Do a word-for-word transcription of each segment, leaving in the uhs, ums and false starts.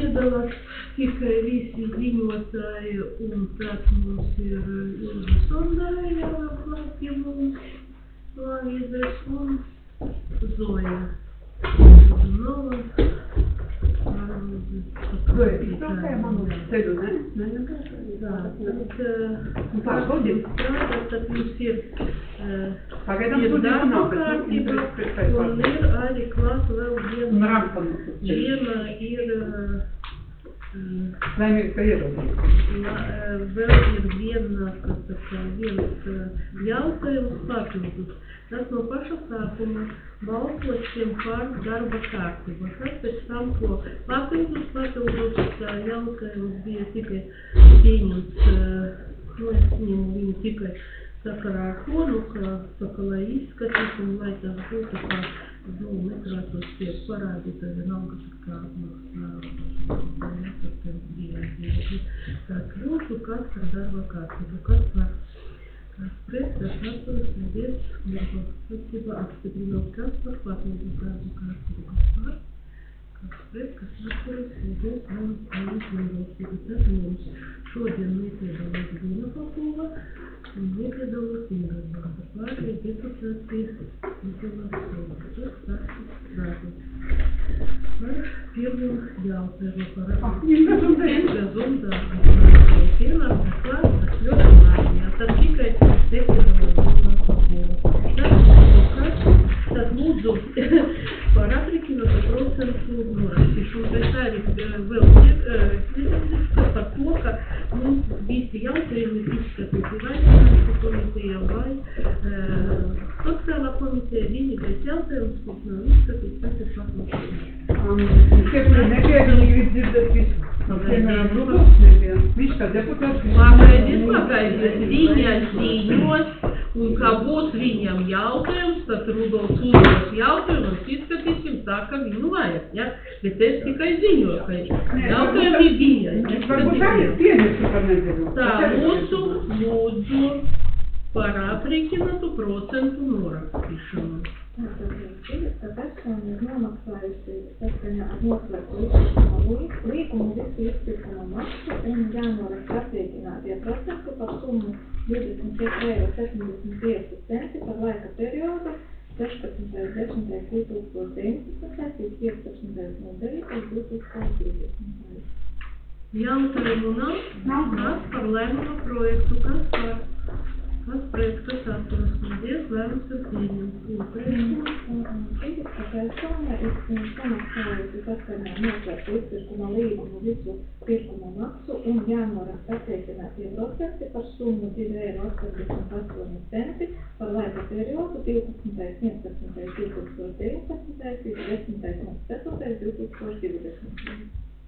piedalās tikai visi ziņotāji, un tad mums ir Ilga Sondarēja, klāt, ja mums Lāvīzes un Zoja. Nova. Zoja izbraukāja man uz ceļu, ne? Ne, ne, jā, tad tā, godīgi. Jā, tad mums ir Pagaidām ir godīgi darba nav, kārtība, un ir arī klāt vēl viena, viena ir Laimīgi, ka ierodījās. vēl ir viena, kas tā kā viens jautājums papildus. Tas no paša sākuma balsosim par darba kārtību. Tas pēc tam, ko papildus, papildus jautājums bija tikai pieņemts, nu, es ņemu viņu tikai sakarā ar to, nu, ka, saka, lai izskatīs un lai tas būtu, kā, nu, nekrātos tiek parādīt, tad vienalga, kā apmaksā, tā kļūtu, kas par darba kārtību, kas par Kas pret, kas atturas, paldies, darba kārtība apstiprinot, kas par papildus darba kārtību, kas par, kas pret, kas atturas, paldies, paldies, nebalstību. Tad mums šodien nepiedalās Dina Popova un nepiedalās Inga Bārda. Pārējie deputāti nepiedalās Sola. Tas tāds darbs. Par pirmo jautājumu par Zumdā. Pirmā, kas klāt, tas ļoti mājā. Tad tikai Tad lūdzu par aprēķinātu procentu norakstīšanu. Pēc tā arī vēl ir par to, ka mums visi jautājumi izskatīti vai finanšu komitejā vai sociālā komiteja. Vienīgais jautājums, kas nav izskatīts, tas ir paplašināts. Tie, kuri nepiedalīgi dzirdēt visu. Piemēram, Rudolfs nebija. Viņš kā deputāts. Pagaidiet, pagaidiet. Viņa ziņos, un kā būs viņam jautājums, tad Rudolfs uzdos jautājumu un izskatīsim tā, ka viņu vajag. Ja? Bet es tikai ziņoju, ka jautājumi viņa. Varbūt arī pieņemsi par nedēļu. Tā, lūdzu, lūdzu par aprēķinātu procentu norakstīšanu. Tātad persona ir nomaksājusi saskaņā ar noslēgtu līgumu līgumu visu izpirkumu maksu un jānoraksta aprēķinātie procenti par summu divdesmit četri eiro septiņdesmit pieci centi par laika periodu sešpadsmitais desmitais divi tūkstoši deviņpadsmitais līdz piecpadsmitais devītais divi tūkstoši trīsdesmitais. Jautājumu nav? Nav. Kas par lēmumu projektu? Kas par? Kas pret, kas atturas? Paldies, lēmums ir pieņemts. Fiziska persona ir samaksājusi saskaņā noslēgtu izpirkuma līgumu visu pirkuma maksu un jānoraksta aprēķinātie procenti par summu divi eiro astoņdesmit astoņi centi par laika periodu divpadsmitais vienpadsmitais divi tūkstoši deviņpadsmitais līdz desmitais ceturtais divi tūkstoši divdesmitais.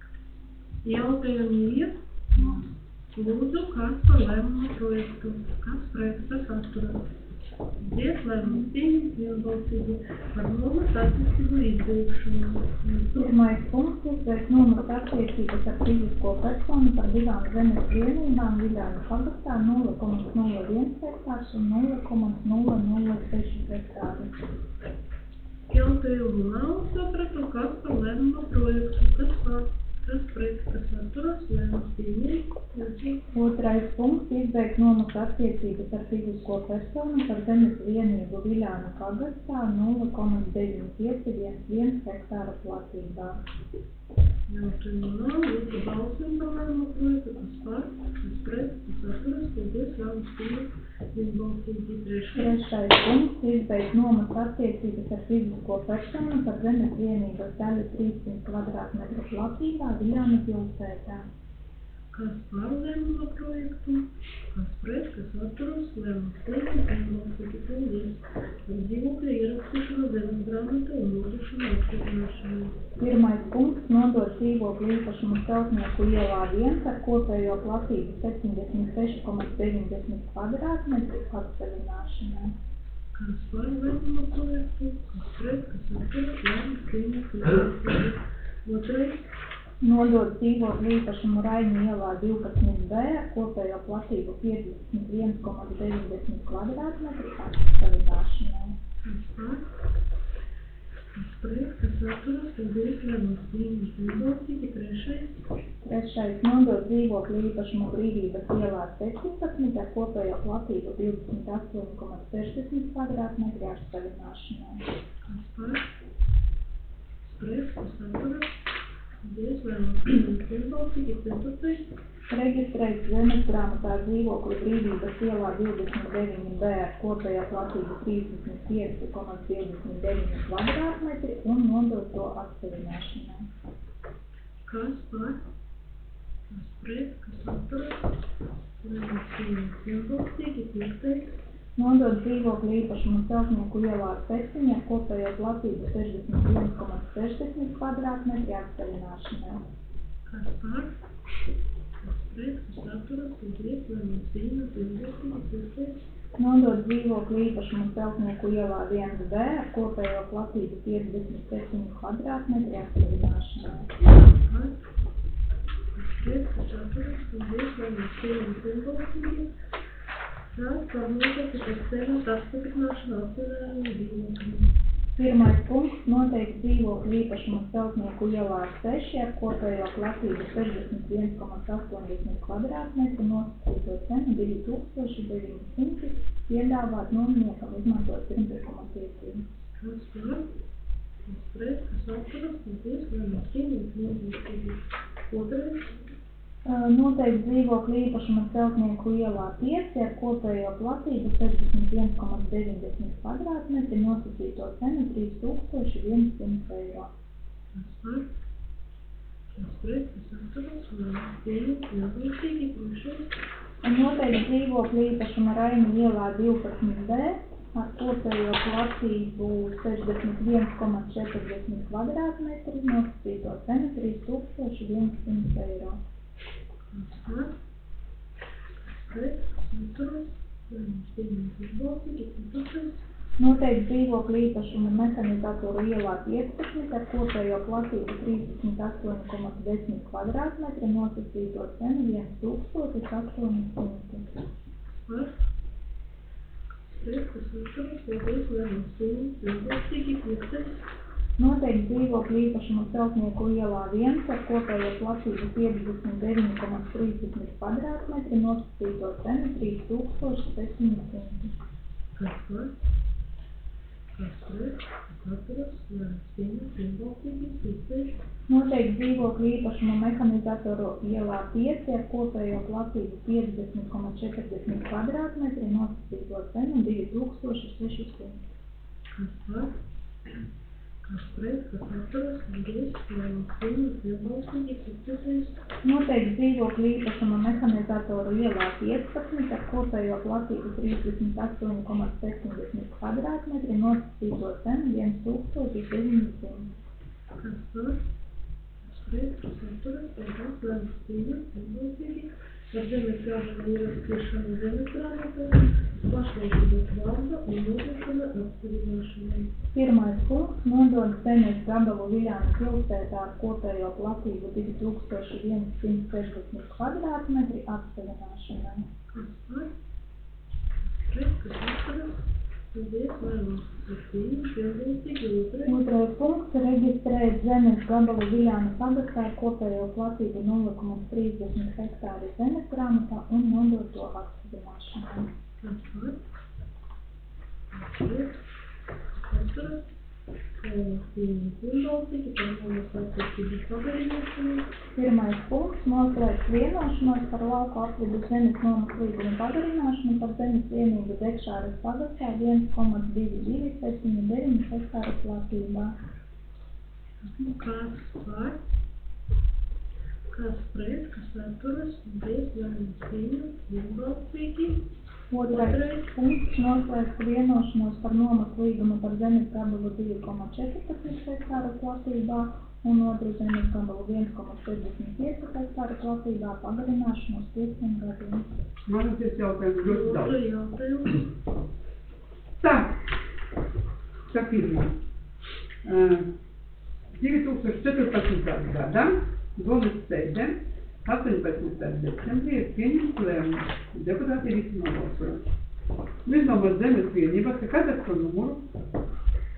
Jautājumi ir? Lūdzu, kas par lēmumu projektu? Kas pret, kas atturas? Paldies, lēmums pieņemts, vienbalsīgi par nomas attiecību izbeigšanu. Pirmais punkts uzsveic nomas attiecības ar fizisko personu par divām zemes vienībām Viļānu pagastā nulle komats nulle viens hektārs un nulle komats nulle nulle seši hektāri. Jautājumu nav, sapratu, kas par lēmumu projektu? Kas par? Kas pret, kas atturas, lēmums pieņemts. Otrais punkts izbeigt nomas attiecības ar fizisko personu par zemes vienību Viļānu pagastā nulle komats deviņi pieci viens hektāra platībā. Jautājumu nav, lūdzu balsim par lēmumu projektu, kas par, kas pret, kas atturas, paldies, lēmums pieņemts. Trešais punkts izbeigt nomas attiecības ar fizisko personu par zemes vienības daļu trīssimt kvadrātmetru platībā Viļānu pilsētā. Kas par lēmumu projektu, kas pret, kas atturas, lēmums pieņemts, vienbalsīgi paldies. Par dzīvokļa ierakstīšanu zemes grāmatā un nodošanu apstiprināšanai. Pirmais punkts nodot dzīvokļu īpašumu Celtnieku ielā viens ar kopējo platību septiņdesmit seši komats deviņdesmit kvadrātmetru atseviļināšanai. Kas par lēmumu projektu, kas pret, kas atturas, lēmums pieņemts, vienbalsīgi. Otrais. Nodot dzīvokļu īpašumu Raiņu ielā divpadsmit B ar kopējo platību piecdesmit viens komats deviņdesmit kvadrātmetru atseviļināšanai. Kas par? Kas pret, kas atturas, paldies, lēmums pieņemts vienbalsīgi. Trešais. Trešais nodot dzīvokļu īpašumu Brīvības ielā septiņpadsmit ar kopējo platību divdesmit astoņi komats sešdesmit kvadrātmetri ar savienāšanai. Kas par? Kas pret, kas atturas, paldies, lēmums pieņemts vienbalsīgi. Ceturtais. Reģistrēts zemesgrāmatā dzīvokļu Brīvības ielā divdesmit deviņi B ar kopējo platību trīsdesmit pieci komats divdesmit deviņi kvadrātmetri un nodot to atseviļināšanai. Kas par? Kas pret, kas atturas, lēmums pieņemts vienbalsīgi. Piektais. Nodot dzīvokļu īpašumu Celtnieku ielā septiņi ar kopējo platību sešdesmit viens komats sešdesmit kvadrātmetri atseviļināšanai. Kas par? Kas pret, kas atturas, paldies, lēmums pieņemts vienbalsīgi. Piektais. Nodot dzīvokļu īpašumu Celtnieku ielā viens B ar kopējo platību piecdesmit septiņi kvadrātmetri atseviļināšanai. Kas par? Kas pret, kas atturas, paldies, lēmums pieņemts vienbalsīgi. Tas par noteikti pēc cenas apstiprināšanu atseviļinājumu dzīvokļiem. Pirmais punkts noteikti dzīvokļu īpašumu Celtnieku ielā seši ar kopējo platību sešdesmit viens komats astoņdesmit kvadrātmetri nosacīto cenu divi tūkstoši deviņi simti piedāvāt nominiekam izmantot pirmpirkuma tiesību. Kas par? Kas pret, kas atturas, paldies, lēmums pieņemts vienbalsīgi. Otrais. Noteikti dzīvokļu īpašumu Celtnieku ielā pieci ar kopējo platību sešdesmit viens komats deviņdesmit kvadrātmetri nosacīto cenu trīs tūkstoši simts eiro. Kas par? Kas pret, kas atturas, lēmums pieņemts vienbalsīgi. Trešais. Noteikti dzīvokļu īpašumu Raini ielā divpadsmit B ar kopējo platību sešdesmit viens komats četrdesmit kvadrātmetri nosacīto cenu trīs tūkstoši simts eiro. Kas par? Kas pret, kas atturas, lēmums pieņemts vienbalsīgi. Ceturtais. Noteikti dzīvokļu īpašumu Mehanizatoru ielā piecpadsmit ar kopējo platību trīsdesmit astoņi komats desmit kvadrātmetri nosacīto cenu viens tūkstotis astoņi simti. Kas par? Kas pret, kas atturas, paldies, lēmums pieņemts vienbalsīgi. Piektais. Noteikti dzīvokļu īpašumu Celtnieku ielā viens ar kopējo platību piecdesmit deviņi komats trīsdesmit kvadrātmetri nosacīto cenu trīs tūkstoši septiņi simti. Kas par? Kas pret, kas atturas, lēmums pieņemts vienbalsīgi. Sestais. Noteikti dzīvokļu īpašumu Mehanizatoru ielā pieci ar kopējo platību piecdesmit komats četrdesmit kvadrātmetri nosacīto cenu divi tūkstoši seši simti. Kas par? Kas pret, kas atturas, paldies, lēmums pieņemts vienbalsīgi. Septītais. Noteikti dzīvokļu īpašumu Mehanizatoru ielā piecpadsmit ar kopējo platību trīsdesmit astoņi komats septiņdesmit kvadrātmetri nosacīto cenu viens tūkstoši deviņi simti. Kas par? Kas pret, kas atturas, paldies, lēmums pieņemts vienbalsīgi. Ar zemesgrāmatu ierakstīšanu zemesgrāmatā, pašvaldības valda un nodošana atseviļināšanai. Pirmais punkts nodod zemes gabalu Viļānu pilsētā ar kopējo platību divi tūkstoši simts sešdesmit kvadrātmetri atseviļināšanai. Kas par? Kas pret, kas atturas, paldies, lēmums pieņemts vienbalsīgi. Otrais. Otrais punkts reģistrēt zemes gabalu Viļānu pagastā ar kopējo platību nulle komats trīsdesmit hektāri zemesgrāmatā un nodot to atseviļināšanai. Kas par? Kas pret, kas atturas, lēmums pieņemts vienbalsīgi. Par nomas attiecības pagarināšanai. Pirmais punkts noslēgt vienošanos par lauku apvidu zemes nomas līguma pagarināšanu par zemes vienību Dekšāras pagastā viens komats divi divi septiņi deviņi hektāru platībā. Kas par? Kas pret, kas atturas, paldies, lēmums pieņemts vienbalsīgi. Otrais punkts noslēgt vienošanos par nomas līgumu par zemes gabalu divi komats četrpadsmit hektāru platībā un otru zemes gabalu viens komats sešdesmit pieci hektāru platībā pagarināšanu uz pieciem gadiem. Man tas jautājums ļoti daudz. Otru jautājumu. Tā, tā pirmā. Uh, divi tūkstoši četrpadsmitā. gadā Domas sēdē astoņpadsmitā decembrī ir pieņemts lēmums. Deputāti ir visi nobalsojuši. Izdomāt zemes vienībā, ka katrs par numuru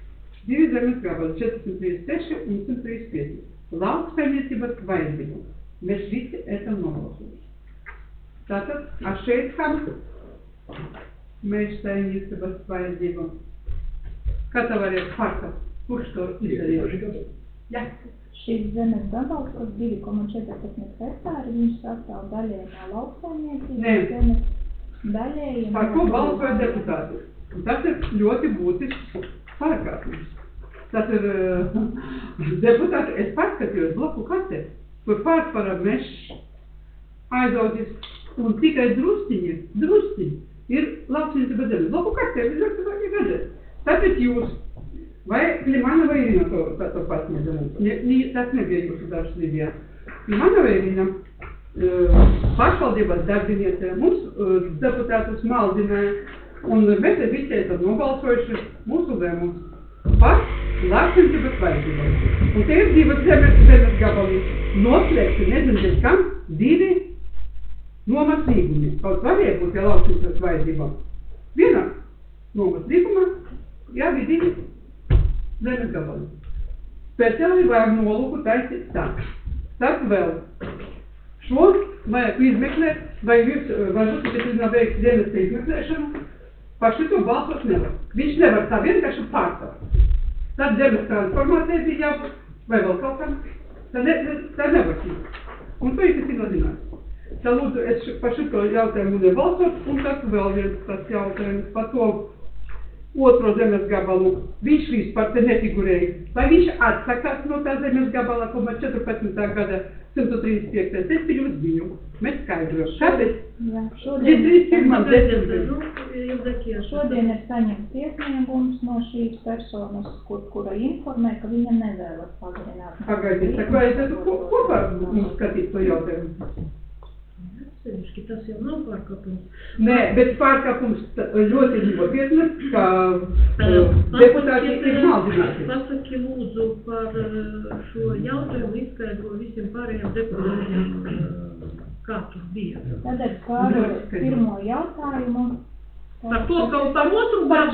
divi zemes gabali, četrsimt trīsdesmit seši un simt trīsdesmit pieci. Lauksaimniecības vajadzību. Mēs visi esam nobalsojuši. Tātad, ar šeit kam mēs saimniecības vajadzību. Kā tā varētu parka? Kurš to izdarīja? Jā. Šis zemes gabals, kas divi koma četrpadsmit hektāri, viņš sastāv daļēji no lauksaimniecības zemes, daļēji no... Par ko balsoja deputāti? Un tas ir ļoti būtisks pārkāpums. Tas ir uh, deputāti, es paskatījos bloku kartē, kur pārsvarā mežs aizaudzis un tikai drusciņi, drusciņi ir lauksaimniecības zemes. Bloku kartē, jūs varat vajag redzēt. Tāpēc jūs vai Klimanova Irina to, to, to pasniedza mums. Ne, ne, tas nebija jūsu darbs Libijā. Klimanova Irina uh, pašvaldības darbiniece mums uh, deputātus maldināja, un mēs visi esam nobalsojuši mūsu lēmumus par lauksaimniecības vajadzībām. Un te ir divas zemes, zemes gabali noslēgti, nezinu, kam, divi nomas līgumi. Kaut varēja būt pie lauksaimniecības vajadzībām. Viena nomas līguma, jā, bija divi zemes gabali. Speciāli vajag nolūku taisīt tā. Tad vēl šo vajag izmeklēt, vai jūs varat, bet jūs nav veikt zemes izmeklēšanu, par šito balsot nevar. Viņš nevar tā vienkārši pārstāvēt. Tad zemes transformācija bija jābūt, vai vēl kaut kam, tā, ne, tā nevar būt. Un to ir nozinājums. Tā lūdzu, es par šito jautājumu nebalsot, un tas vēl viens tas jautājums par to otro zemes gabalu. Viņš vispār te nefigurēja. Vai viņš atsakās no tā zemes gabala, ko man četrpadsmitā gada simt trīsdesmit piektais. Es pie jums ziņu. Mēs skaidrojam. Kāpēc? Šodien ir saņemts iesniegums no šīs personas, kur, kura informē, ka viņa nevēlas pagarināt. Pagaidiet, tā vai es esmu kopā mums skatīt to jautājumu? Sevišķi, tas jau nav pārkāpums. Nē, bet pārkāpums ļoti nopietnas, ka deputāti ir maldināti. Pasaki lūdzu par šo jautājumu, izskaidro visiem pārējiem deputātiem, kā tas bija. Tātad par pirmo jautājumu. Par to, ka par otru par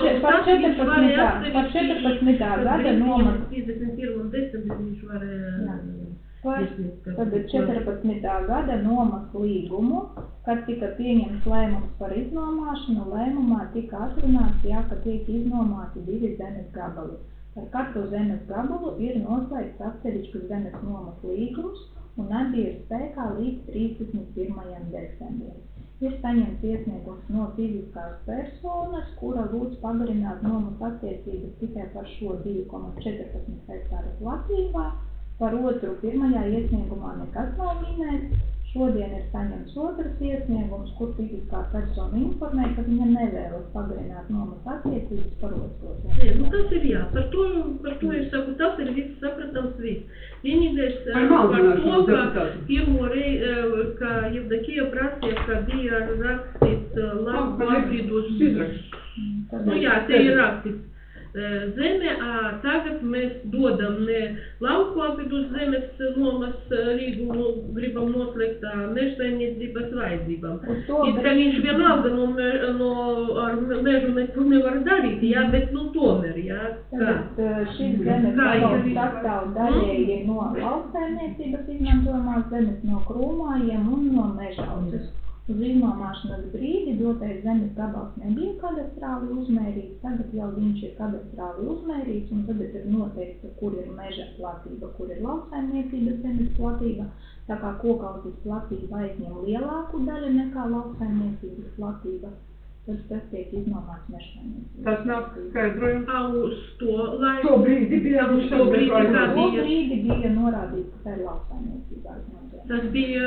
četrpadsmitā gada nomas. piecdesmit pirmā decembrī viņš varēja... Par četrpadsmitā gada nomas līgumu, kad tika pieņemts lēmums par iznomāšanu, lēmumā tika atrunāts, jā, ka tiek iznomāti divi zemes gabali. Par katru zemes gabalu ir noslēgts atsevišķu zemes nomas līgums un abi ir spēkā līdz trīsdesmit pirmajam decembrim. Ir saņemts iesniegums no fiziskās personas, kura lūdz pagarināt nomas attiecības tikai par šo divi koma četrpadsmit hektāru platībā. Par otru pirmajā iesniegumā nekas nav minēts. Šodien ir saņemts otrs iesniegums, kur fiziskā persona informē, ka viņa nevēlas pagarināt nomas attiecības par otro. Jā, nu tas ir jā. Par to, par to es saku, tas ir viss sapratams viss. Vienīgais par to, ka pirmo reizi, ka Jevdokija prasīja, ka bija rakstīts lauku apvidus. Nu jā, te ir rakstīts. Zeme, a tagad mēs dodam ne lauku apvidus zemes nomas līgumu, gribam noslēgt mežsaimniecības vajadzībām. It kā viņš vienalga no, no ar mežu neko nevar darīt, jā, bet nu tomēr, jā. Tātad šis zemes gabals sastāv daļēji no lauksaimniecības izmantojamās zemes, no krūmājiem un no mežaudzes. Uz iznomāšanas brīdi dotais zemes gabals nebija kadastrāli uzmērīts, tagad jau viņš ir kadastrāli uzmērīts un tagad ir noteikts, kur ir meža platība, kur ir lauksaimniecības zemes platība. Tā kā kokaudzes platība aizņem lielāku daļu nekā lauksaimniecības platība, tad tas tiek iznomāts mežsaimniecības. Tas nav skaidrojums. Uz to laiku. To brīdi bija. Uz to brīdi, kā bija. To brīdi bija norādīts, ka tā ir lauksaimniecībā. Tas bija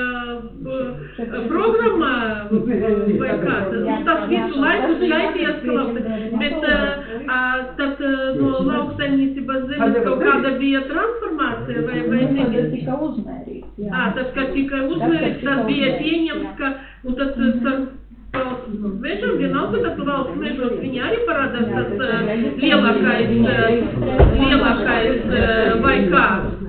uh, programmā vai kā? Tas, tas visu laiku skaitījās, ka lauksaimniecības. Bet uh, tad uh, no lauksaimniecības zemes kaut kāda bija transformācija vai, vai nebija? Tas tika uzmērīts, jā. Ah, tas, ka tika uzmērīts, tas bija pieņemts, ka, un tad valsts mežam vienalga, tad valsts mežos viņi arī parādās tas uh, lielākais, uh, lielākais uh, vai kā.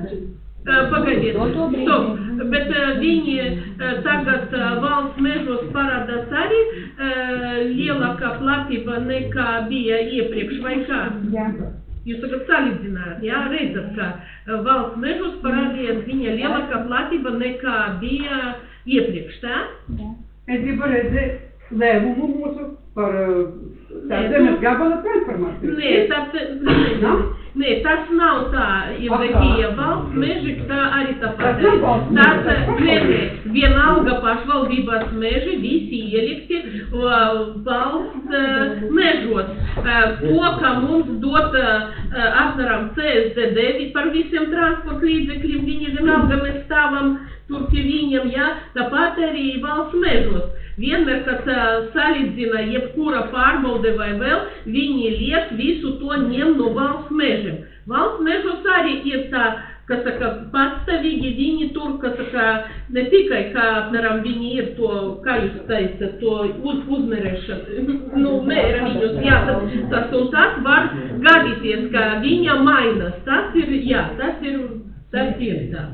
Uh, pagaidiet, stop, bet uh, viņi uh, tagad uh, valsts mežos parādās arī uh, lielākā platība nekā bija iepriekš vai kā? Jā. Jūs tagad salīdzināt, jā, redzat, ka uh, valsts mežos parādījās viņa lielākā platība nekā bija iepriekš, tā? Jā. Es gribu redzēt lēmumu mūsu par uh, tā zemes gabala transformāciju. Nē, tas, nē, nē, tas nav tā, Evdokija, valsts meži, tā arī tā pat. Tas, nē, nē, vienalga pašvaldības meži, visi ielikti uh, valsts uh, mežos. Uh, to, ka mums dot uh, apmēram C S D D par visiem transporta līdzekļiem, viņi vienalga mēs stāvam tur pie viņiem, jā, tāpat arī valsts mežos. Vienmēr, kad uh, salīdzina jebkura pārbaude vai vēl, viņi liek visu to ņem no valsts mežiem. Valsts mežos arī ir tā, kas saka, patstāvīgi viņi tur, kas saka, ne tikai, kā, apmēram, viņi ir to, kā jūs teicat, to uz, uzmērēšanu, nu, mēra viņus, jā, tas, tas un tas var gadīties, ka viņa mainas, tas ir, jā, tas ir, tas ir tā.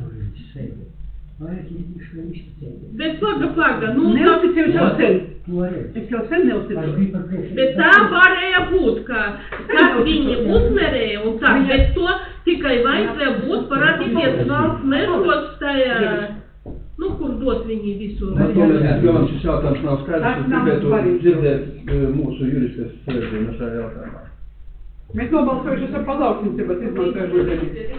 Bet paga, paga, nu... Neuzticējos jau sen. Es jau sen neuzticējos. Bet tā varēja būt, ka, kad viņi uzmērēja un tā, bet to tikai vajadzēja būt parādīties valsts mežos tajā, nu, kur dot viņi visu. Tomēr šis jautājums nav skaidrs, es gribētu dzirdēt mūsu juristas redzējumu šajā jautājumā. Mēs nobalsojuši esam par lauksaimniecības izmantojumu zemi.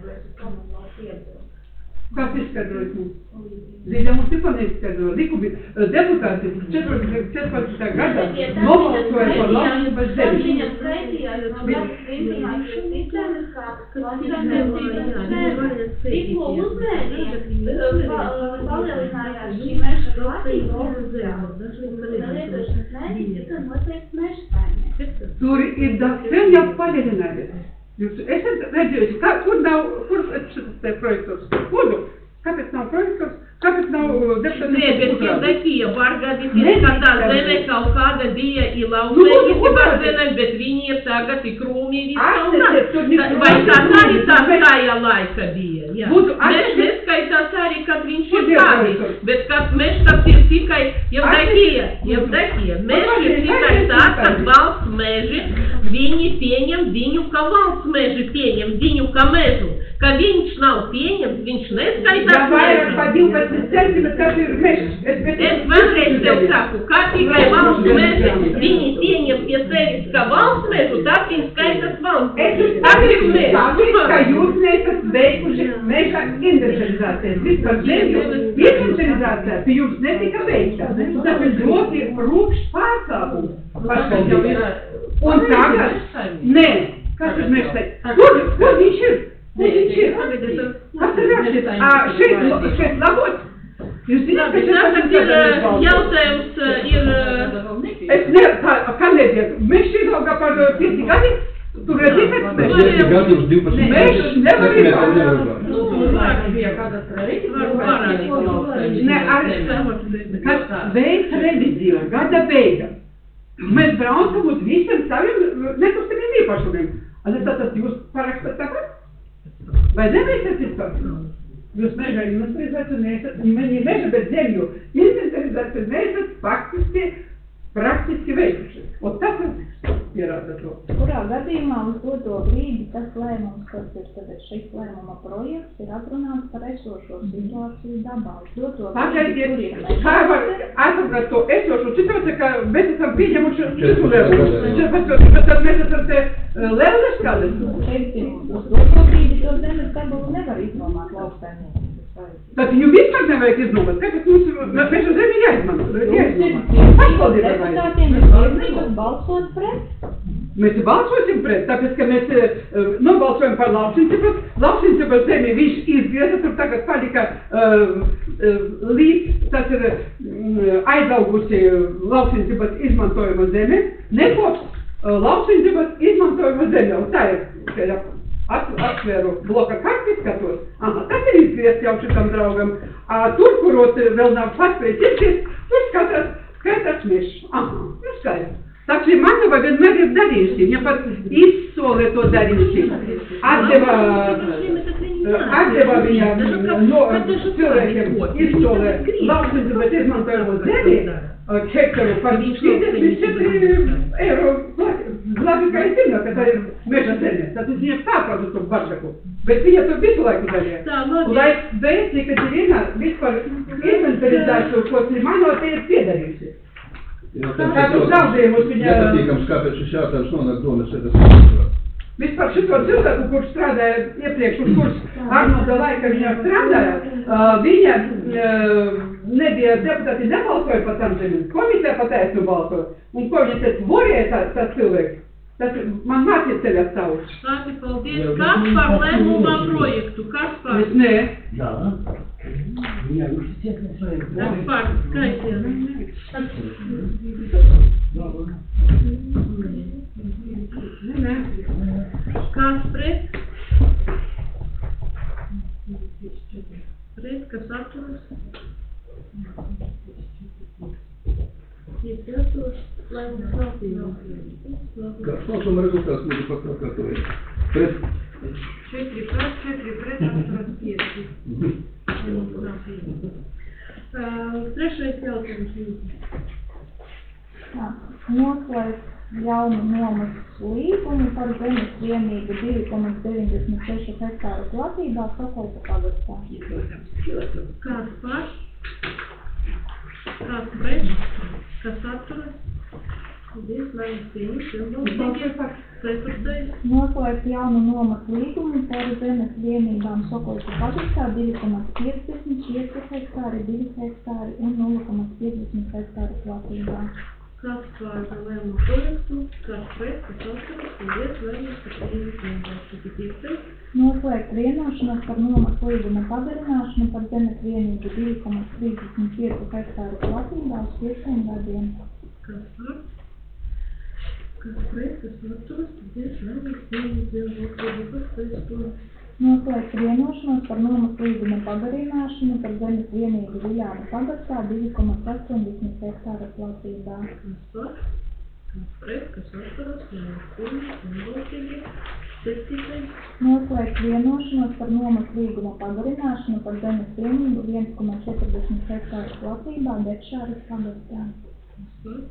Kas izskaidrojas mums? Zīļa mums tikko neizskaidroja. Likumi deputāti četrpadsmitā gadā nobalsoja par lauksaimniecības zemi. Viņam skaitījās, no valsts vienkārši sistēmas, kā lauksaimniecības tikko uzmērījās, palielinājās šī meža platība oficiāli. Lietošanas mērķis tika noteikts meža saimnieks. Tur ir daudz sen jau palielinājies. Jūs esat redzējuši, kā, kur nav, kur šis te projektors? Kur? Kāpēc nav projektors? Kāpēc nav deputāti? Nē, bet Evdokija var gadīties, ka tā zeme kaut kāda bija ir lauksaimniecības zeme, bet viņi ir tagad ir krūmī visu. Vai tas arī tā tajā laika bija? Jā. Mēs neskaitās arī, kad viņš ir kādi, bet kad mēs tas ir tikai Evdokija, Evdokija. Mēs ir tikai tā, kad valsts meži, viņi pieņem viņu, ka valsts meži pieņem viņu, ka mežu. Ka viņš nav pieņemts, viņš neskaitās mežu. Pa divpadsmit centimetri, kas ir mežs. Es vēlreiz tev saku, kā tikai valsts meži, viņi pieņem pie sevis, ka valsts mežu, tad viņi skaitas valsts mežu. Tas ir mežs. Tāpēc, ka jūs neesat veikuši meža inventarizācijas. Vispār zemju inventarizācija pie jums netika veikta. Tāpēc ļoti rūpšs pārkāpums. Un tagad, nē, kas ir mežs teikt? Kur, kur viņš ir? Kur viņš ir? Kas ir rakstīt? Šeit, šeit labot? Jūs zināt, ka šeit ir jautājums ir... Es ne, kā nediet, mēs izauga par pieci gadi, tur ir divpēc mežs. pieci gadi uz divpadsmit mežs nevar izauga. Nu, var bija kādas rēķis. Ne, arī, kad veids reviziju, gada beigā, mēs braucam uz visiem saviem nekustamiem īpašumiem. Un es tātad jūs parakstat tāpat? Vai neveicat vispār? Jūs meža inventarizāciju neesat, viņi meža, bet zemju inventarizāciju neesat faktiski, praktiski veikuši. Un tas pierāda to. Kurā gadījumā uz doto brīdi tas lēmums, kas ir tagad šis lēmuma projekts, ir atrunāts par esošo situāciju dabā. Pagaidiet, kā var atrast to esošo situāciju, ka mēs esam pieņemuši citu lēmumu. Bet tad mēs esam te lēmuši kādas? Teiksim, uz doto brīdi to zemes gabalu nevar iznomāt lauksaimniecības. Tad viņu vispār nevajag iznomāt. Kāpēc mums meža zemi jāizmanto? Pašvaldībai vajag. Deputātiem ir tiesības balsot pret. Mēs balsosim pret, tāpēc, ka mēs uh, nobalsojam par lauksaimniecības. Lauksaimniecības zemi viņš izgrieza, tur tagad palika uh, uh, līdz, tas ir uh, aizaugusi lauksaimniecības izmantojuma zeme, nekops uh, lauksaimniecības izmantojuma zeme. Un tā ir, ka at, atvēru bloka karti, skatos, aha, tas ir izgriezts jau šitam draugam. Uh, tur, kurot vēl nav paspējis izgriezts, tur skatās, skaitās mežs. Aha, nu skaidrs. Так что Манова vienmēr ir darījusi, viņa pat izsolē to darījusi. Atdeva, atdeva viņa no cilvēkiem izsolē lauksaimniecības izmantojamo zemi hektaru par četrdesmit četri eiro labi, ka es zinu, ka tā ir meža zeme, tad es viņam pārpaudu to bardaku, bet viņa to visu laiku darīja. Tā, labi. Lai beidz, ka Irina vispār inventarizētu, ko Slimano te ir piedarījusi. Kādu zaudējumus viņa... Nepatīkams, kāpēc šis jautājums nonāk domas sēdes. Vispār šito cilvēku, kurš strādāja iepriekš, un kurš Arnolda laika viņa strādāja, uh, viņa uh, nebija deputāti nebalsoja par tam zemēm, komisija pataisnu balsoja. Un ko viņa teica, vorēja tā, tā cilvēks, tas man mācīja ceļā savus. Labi, paldies. Kas par lēmumā projektu? Kas par? Es nē. Jā. Jā, jūs esat projektu. Kas par? Skaitiet. Nē. Kas pret? Pret, kas atturas? Pieci atturas, lēmums nav pieņemts. Kāds balsojuma rezultāts lūdzu pakārtojiet? Pret? Četri pret, četri pret, atturas pieci. Lēmums nav pieņemts. Uh, Trešais jautājums jums. Tā, noslēgt jaunu nomas līgumu par zemes vienību divi komats deviņdesmit seši hektāru platībā Sokolta pagastā. Kāds par? Kāds pret? Kas atturas? Paldies, lēmums pieņemts. Vienbalsīgi. Ceturtais. Noslēgt jaunu nomas līgumu par zemes vienībām Sokolta pagastā divi komats piecdesmit pieci hektāri, divi hektāri un nulle komats piecdesmit hektāru platībā. Kas par lēmumu projektu, kas pret, kas atturas, paldies, lēmums par pieņemts vienbalsīgi. Piektais. Noslēgt vienošanos par nomas līguma pagarināšanu par zemes vienību divi komats trīsdesmit pieci hektāru platībā uz pieciem gadiem. Kas par? Kas pret, kas atturas, paldies, lēmums pieņemts vienbalsīgi. Pastāstīt. Noslēgt vienošanos par nomas līguma pagarināšanu par zemes vienību Viļānu pagastā divi komats astoņdesmit hektāru platībā. Kas par? Kas pret, kas atturas, lēmums pieņemts vienbalsīgi. Septītais. Noslēgt vienošanos par nomas līguma pagarināšanu par zemes vienību viens komats četrdesmit hektāru platībā Dekšāras pagastā. Kas par?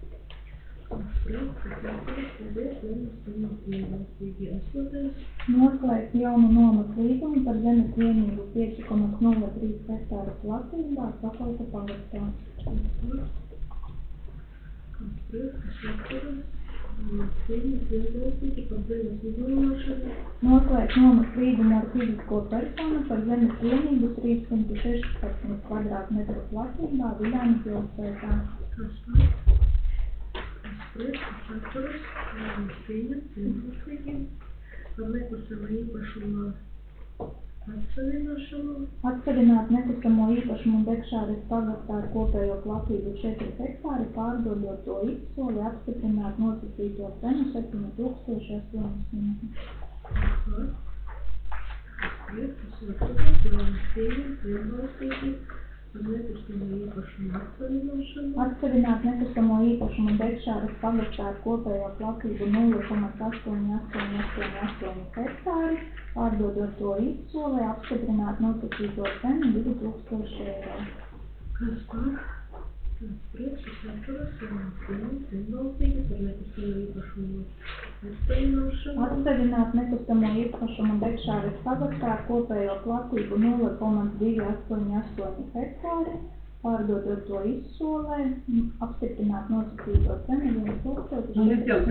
Kas pret, kas atturas, paldies, lēmums pieņemts vienbalsīgi. Astotais. Noslēgt jaunu nomas līgumu par zemes vienību pieci komats nulle trīs hektāru platībā Sokolta pagastā. Kas par? Kas pret, kas atturas, lēmums pieņemts vienbalsīgi par zemes izmantošanu. Noslēgt nomas līgumu ar fizisko personu par zemes vienību trīssimt sešpadsmit kvadrātmetru platībā Viļānu pilsētā. Kas par? Kas pret, kas atturas, lēmums pieņemts vienbalsīgi. Par nekustamā īpašuma atsevienošanu. Atsevināt nekustamo īpašumu Dekšāras pagastā ar kopējo platību četri hektāri, pārdodot to izsoli, apstiprināt nosacīto cenu septiņi tūkstoši astoņsimt. Kas par? Kas pret, kas atturas, lēmums pieņemts vienbalsīgi. Par nekustamo īpašumu atsevienošanu. Atsevināt nekustamo īpašumu Dekšāras pagastā ar kopējo platību nulle komats astoņi astoņi astoņi astoņi hektāri, pārdodot to izsolē, apstiprināt nosacīto cenu divi tūkstoši eiro. Kas par? Kas pret, kas atturas, lēmums pieņemts vienbalsīgi. Par nekustamo īpašumu atsevienošanu. Atsevināt nekustamo īpašumu Dekšāras pagastā ar kopējo platību nulle komats divi astoņi astoņi hektāri, pārdodot to izsolē, apstiprināt nosacīto cenu viens tūkstoši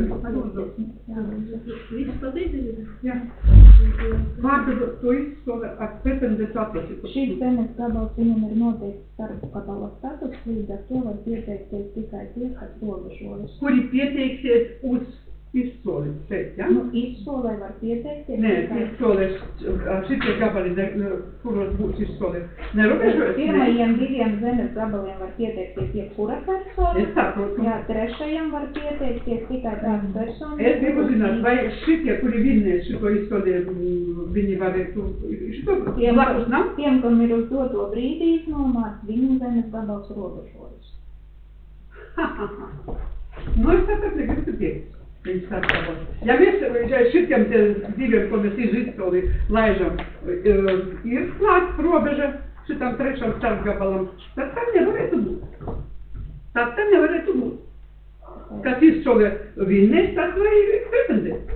četrdesmit. Viss patīdīgi? Jā. Pārdodot to izsoli ar pretendētu atlasību. Šīs zemes gabals viņam ir noteikts starp katalogu status, līdz ar to var pieteikties tikai tie, kas robežojas. Kuri pieteiksies uz izsoli, šeit, ja? Nu, izsolē var pieteikties Nē, tikai... izsoles, šitie gabali, kuros būs izsoles, nerobežojas? Pirmajiem diviem zemes gabaliem var pieteikties jebkura persona. Es saprotu. Jā, trešajam var pieteikties tikai tāda persona. Es gribu zināt, vai šitie, kuri vinnēs šito izsoli, viņi varētu, šito blakus nav? Tiem, kam ir uz doto brīdi iznomāts, viņu zemes gabals robežojas. Ha, ha, ha. Nu, es tāpēc negribu teikt. Ja mēs šitiem diviem, ko mēs izsoli laižam, ir klāts robeža šitam trešam starpgabalam, tad tam nevarētu būt. Tad tam nevarētu būt. kas izsola Vinnēs, tas vai pretendents?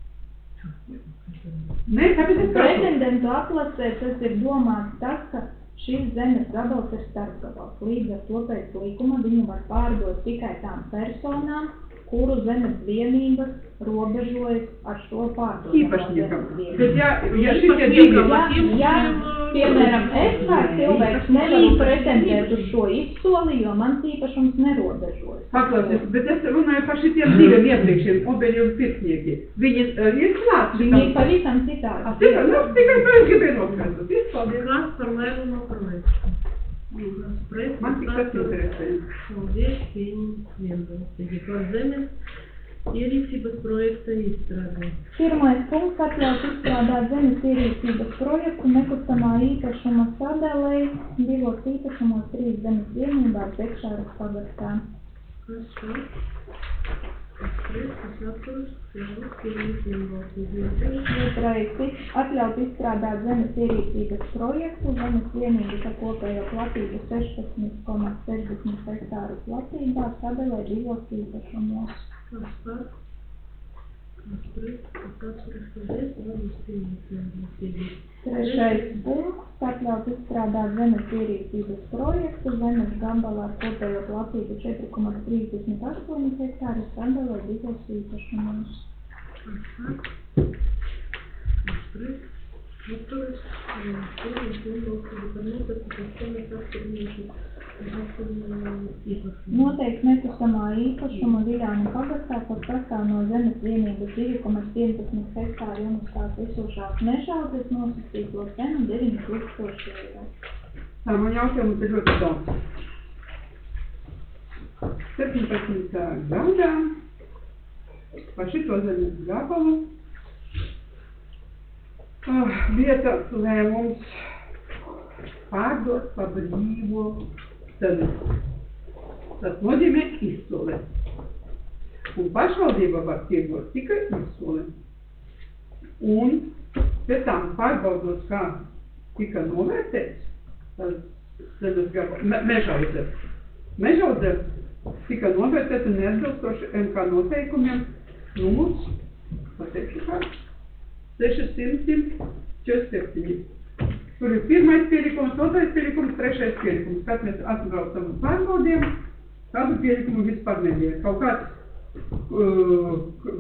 Nē, tāpēc es prasu. Pretendentu atlasē tas ir domāts tas, ka šis zemes gabals ir starpgabals. Līdz ar to pēc likuma viņu var pārdot tikai tām personām, kuru zemes vienības robežojas ar šo pārdošanu. Īpašniekam. Bet ja, ja šitie divi... Ja, ja, piemēram, es kā cilvēks nevaru pretendēt uz šo izsoli, jo mans īpašums nerobežojas. Paklausies, bet es runāju par šitiem diviem iepriekšiem obeļiem pirknieki. Viņi uh, ir klāts. Viņi ir pavisam citādi. Citādi, nu, tikai to es gribēju noskaidrot. Paldies par lēmumu projektu. Man tik tas interesē. Paldies, pieņemt vienbalsīgi par zemes ierīcības projekta izstrādē. Pirmais punkts atļaus izstrādāt zemes ierīcības projektu nekustamā īpašuma sadalei divos īpašumos trīs zemes vienībās Bekšāras pagastā. Kas šā? Kas pret, kas atturas, jābūt pieņemt vienbalsīgi. Otrais atļaut izstrādāt zemes ierīcības projektu zemes vienības ar kopējo platību sešpadsmit komā sešdesmit hektāru platībā sadalē divos īpašumos. Kas par? Kas pret, kas atturas, paldies, jābūt pieņemt vienbalsīgi. Trešais punkts atļaut izstrādāt zemes ierīcības projektu zemes gabalā ar kopējo platību četri komā trīsdesmit astoņi hektāri sadalē divos īpašumos. Kas par? Kas pret, atturas, jābūt pieņemt vienbalsīgi par noteikti, kas zemes atkarījuši. Noteikti nekustamā īpašuma Viļānu pagastā, kas sastāv no zemes vienības divi komā piecdesmit hektāri un uz tās esošās mežaudzes nosacīto cenu deviņi tūkstoši eiro. Tā, man jautājums ir ļoti daudz. septiņpadsmitā gadā par šito zemes gabalu uh, bija tāds lēmums pārdot pa brīvo cenu. Tas nozīmē izsole. Un pašvaldība var tirgot tikai izsole. Un pēc tam pārbaudot, kā tika novērtēts tas zemes gabals, me, mežaudze. Mežaudze tika novērtēta neatbilstoši M K noteikumiem numurs, pateikšu kā, sešsimt četrdesmit septiņi. Tur ir pirmais pielikums, otrais pielikums, trešais pielikums. Kad mēs atbraucam un pārbaudiem, tādu pielikumu vispār nebija. Kaut kāds uh,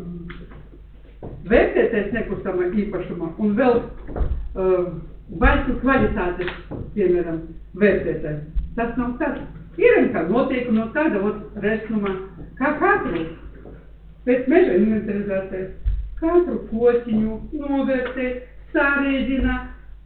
vērtētais nekustamā īpašumā un vēl uh, baļķu kvalitātes, piemēram, vērtētais. Tas nav tāds. Ir kā noteikumi no tāda ot resnumā, kā katru pēc meža inventarizācijas, katru kociņu novērtē, sārēģina.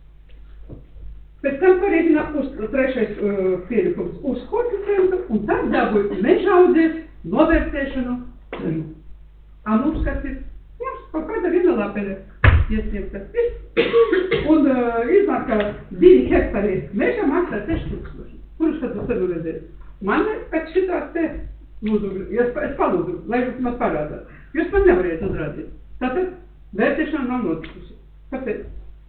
Pēc tam pareģina uz trešais uh, pielikums uz koeficientu un tad dabūja mežaudzes novērtēšanu cenu. A mums kas ir? Jā, kaut kāda viena lapele iesniegta. Un uh, iznāk, ka divi hektāri meža maksā seši tūkstoši. Kurš tad to cenu redzēs? Man pēc šitās te lūdzu, es, es palūdzu, lai jūs man parādāt. Jūs man nevariet uzrādīt. Tātad vērtēšana nav notikusi. Kāpēc?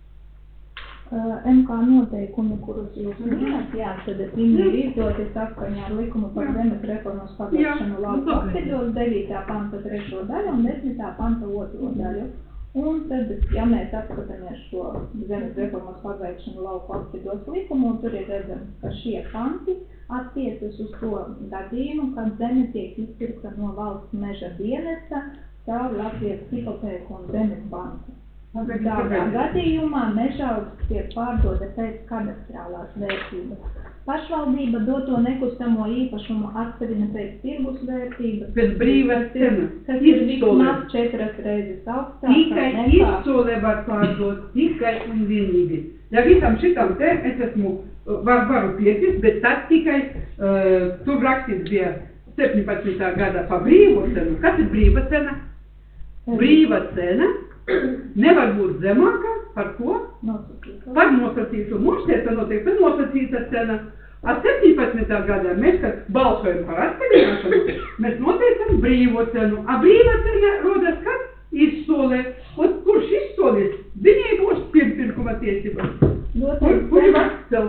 Uh, M K noteikumi, kurus jūs minējāt, jā, tad viņi ir izdoti saskaņā ar likumu par zemes reformas pabeigšanu lauku apvidos devītā panta trešo daļu un desmitā panta otro daļu. Un tad, ja mēs apskatāmies šo zemes reformas pabeigšanu lauku apvidos likumu, tur ir redzams, ka šie panti attiecas uz to gadījumu, kad zeme tiek izpirkta no valsts meža dienesta caur Latvijas hipotēku un zemes banku. Tādā gadījumā mežaudzes tiek pārdoda pēc kadastrālās vērtības. Pašvaldība doto nekustamo īpašumu atsevina pēc tirgus vērtības, pēc brīvās cenas, kas ir vismaz četras reizes augstākā tikai izsole var pārdot, tikai un vienīgi. Ja visam šitam te es esmu, var, varu piekrist, bet tas tikai, uh, tur rakstīts bija septiņpadsmitā gadā pa brīvo cenu. Kas ir brīva cena? Brīva cena nevar būt zemāka par ko? Nosacītu. Par nosacītu. Mums tiesa noteikti nosacīta cena. Ar septiņpadsmitā gadā mēs, kad balsojam par atpaļināšanu, mēs noteicam brīvo cenu. A brīva cena rodas kad? Izsolē. Un kurš izsolīs? Viņai būs pirmpirkuma tiesības. Kur, kur ir atcelt?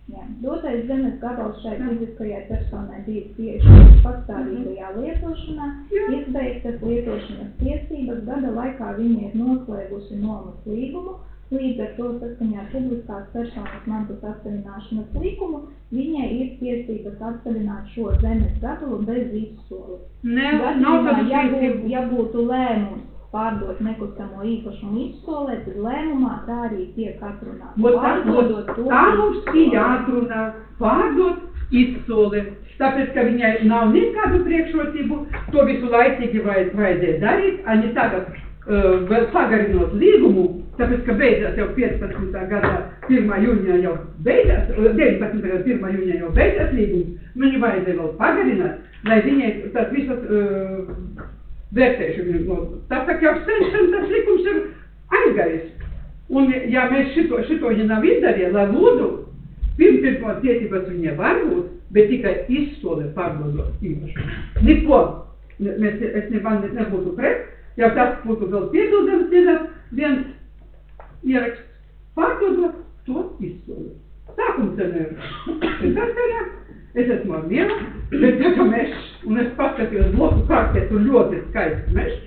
Jā. Dotais zemes gabals šai fiziskajai personai bija tieši pastāvīgajā lietošanā, izbeigtas lietošanas tiesības, gada laikā viņa ir noslēgusi nomas līgumu, līdz ar to saskaņā ar publiskās personas mantas atseviļināšanas likumu, viņai ir tiesības atseviļināt šo zemes gabalu bez izsoli. Ne, Gadījumā, ja, būtu, ja būtu lēmums pārdot nekustamo īpašumu izsolē, tad lēmumā tā arī tiek atrunāta. Pārdodot to. Tā mums ir jāatrunā pārdot izsolē, tāpēc, ka viņai nav nekādu priekšrocību, to visu laicīgi vajadzēja darīt, arī tagad uh, vēl pagarinot līgumu, tāpēc, ka beidzās jau piecpadsmitā gadā pirmā jūnijā jau beidzās, deviņpadsmitā gadā pirmā jūnijā jau beidzās līgums, viņu vajadzēja vēl pagarināt, lai viņai tas visas uh, vērtēšana, no, tas tā jau sen, sen tas likums ir aizgājis. Un ja mēs šito, šito ja nav izdarīja, lai lūdzu, pirmpirmo tiesības viņai var būt, bet tikai izsole pārdodot īpašumu. Neko, mēs, es nevan nebūtu pret, ja tas būtu vēl piedodams, ir viens ieraksts pārdodot to izsoli. Sākums ir nevar. Es esmu ar vienu, bet tā kā mešs, un es paskatījos bloku kārtē, tur ļoti skaists mešs.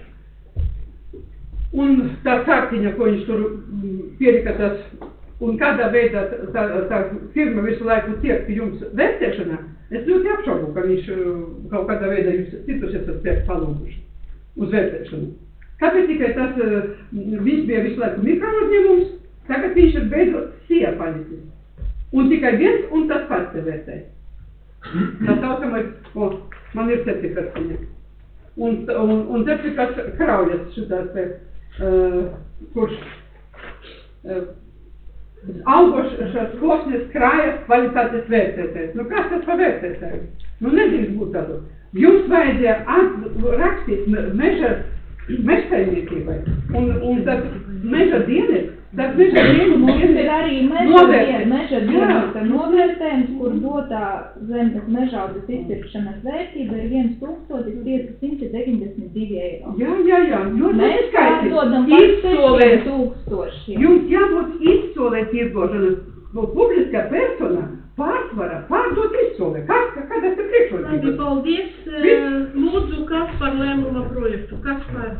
Un tā kārtiņa, ko viņš tur pierika tas, un kādā veidā tā, tā firma visu laiku tiek pie jums vērtēšanā, es ļoti apšaubu, ka viņš kaut kādā veidā jums citus esat tiek palūguši uz vērtēšanu. Kāpēc tikai tas, viņš bija visu laiku mikrouzņēmums, tagad viņš ir beidzot sija palicis. Un tikai viens un tas pats te vērtē. Tā saucamais, o, man ir certifikācija. Un, un, un certifikāts kraujas šitās te, uh, kurš uh, augošas koksnes krājas kvalitātes vērtētājs. Nu, kas tas pa vērtētājs? Nu, nedrīkst būt tādu. Jums vajadzēja rakstīt meža, mežsaimniecībai. Un, un tas meža dienas, tas meža dienas mums ir arī meža, meža dienas novērtējums, kur dotā zemes mežaudzes izpirkšanas vērtība ir viens tūkstotis pieci simti deviņdesmit divi eiro. Jā, jā, jā. Mēs pārdodam par sešiem tūkstošiem. Jums jābūt izsolē tirgošanas. Publiskā persona pārsvarā pārdot izsolē. Kas, kādas te priekšrocības? Paldies. Lūdzu, kas par lēmuma projektu? Kas par?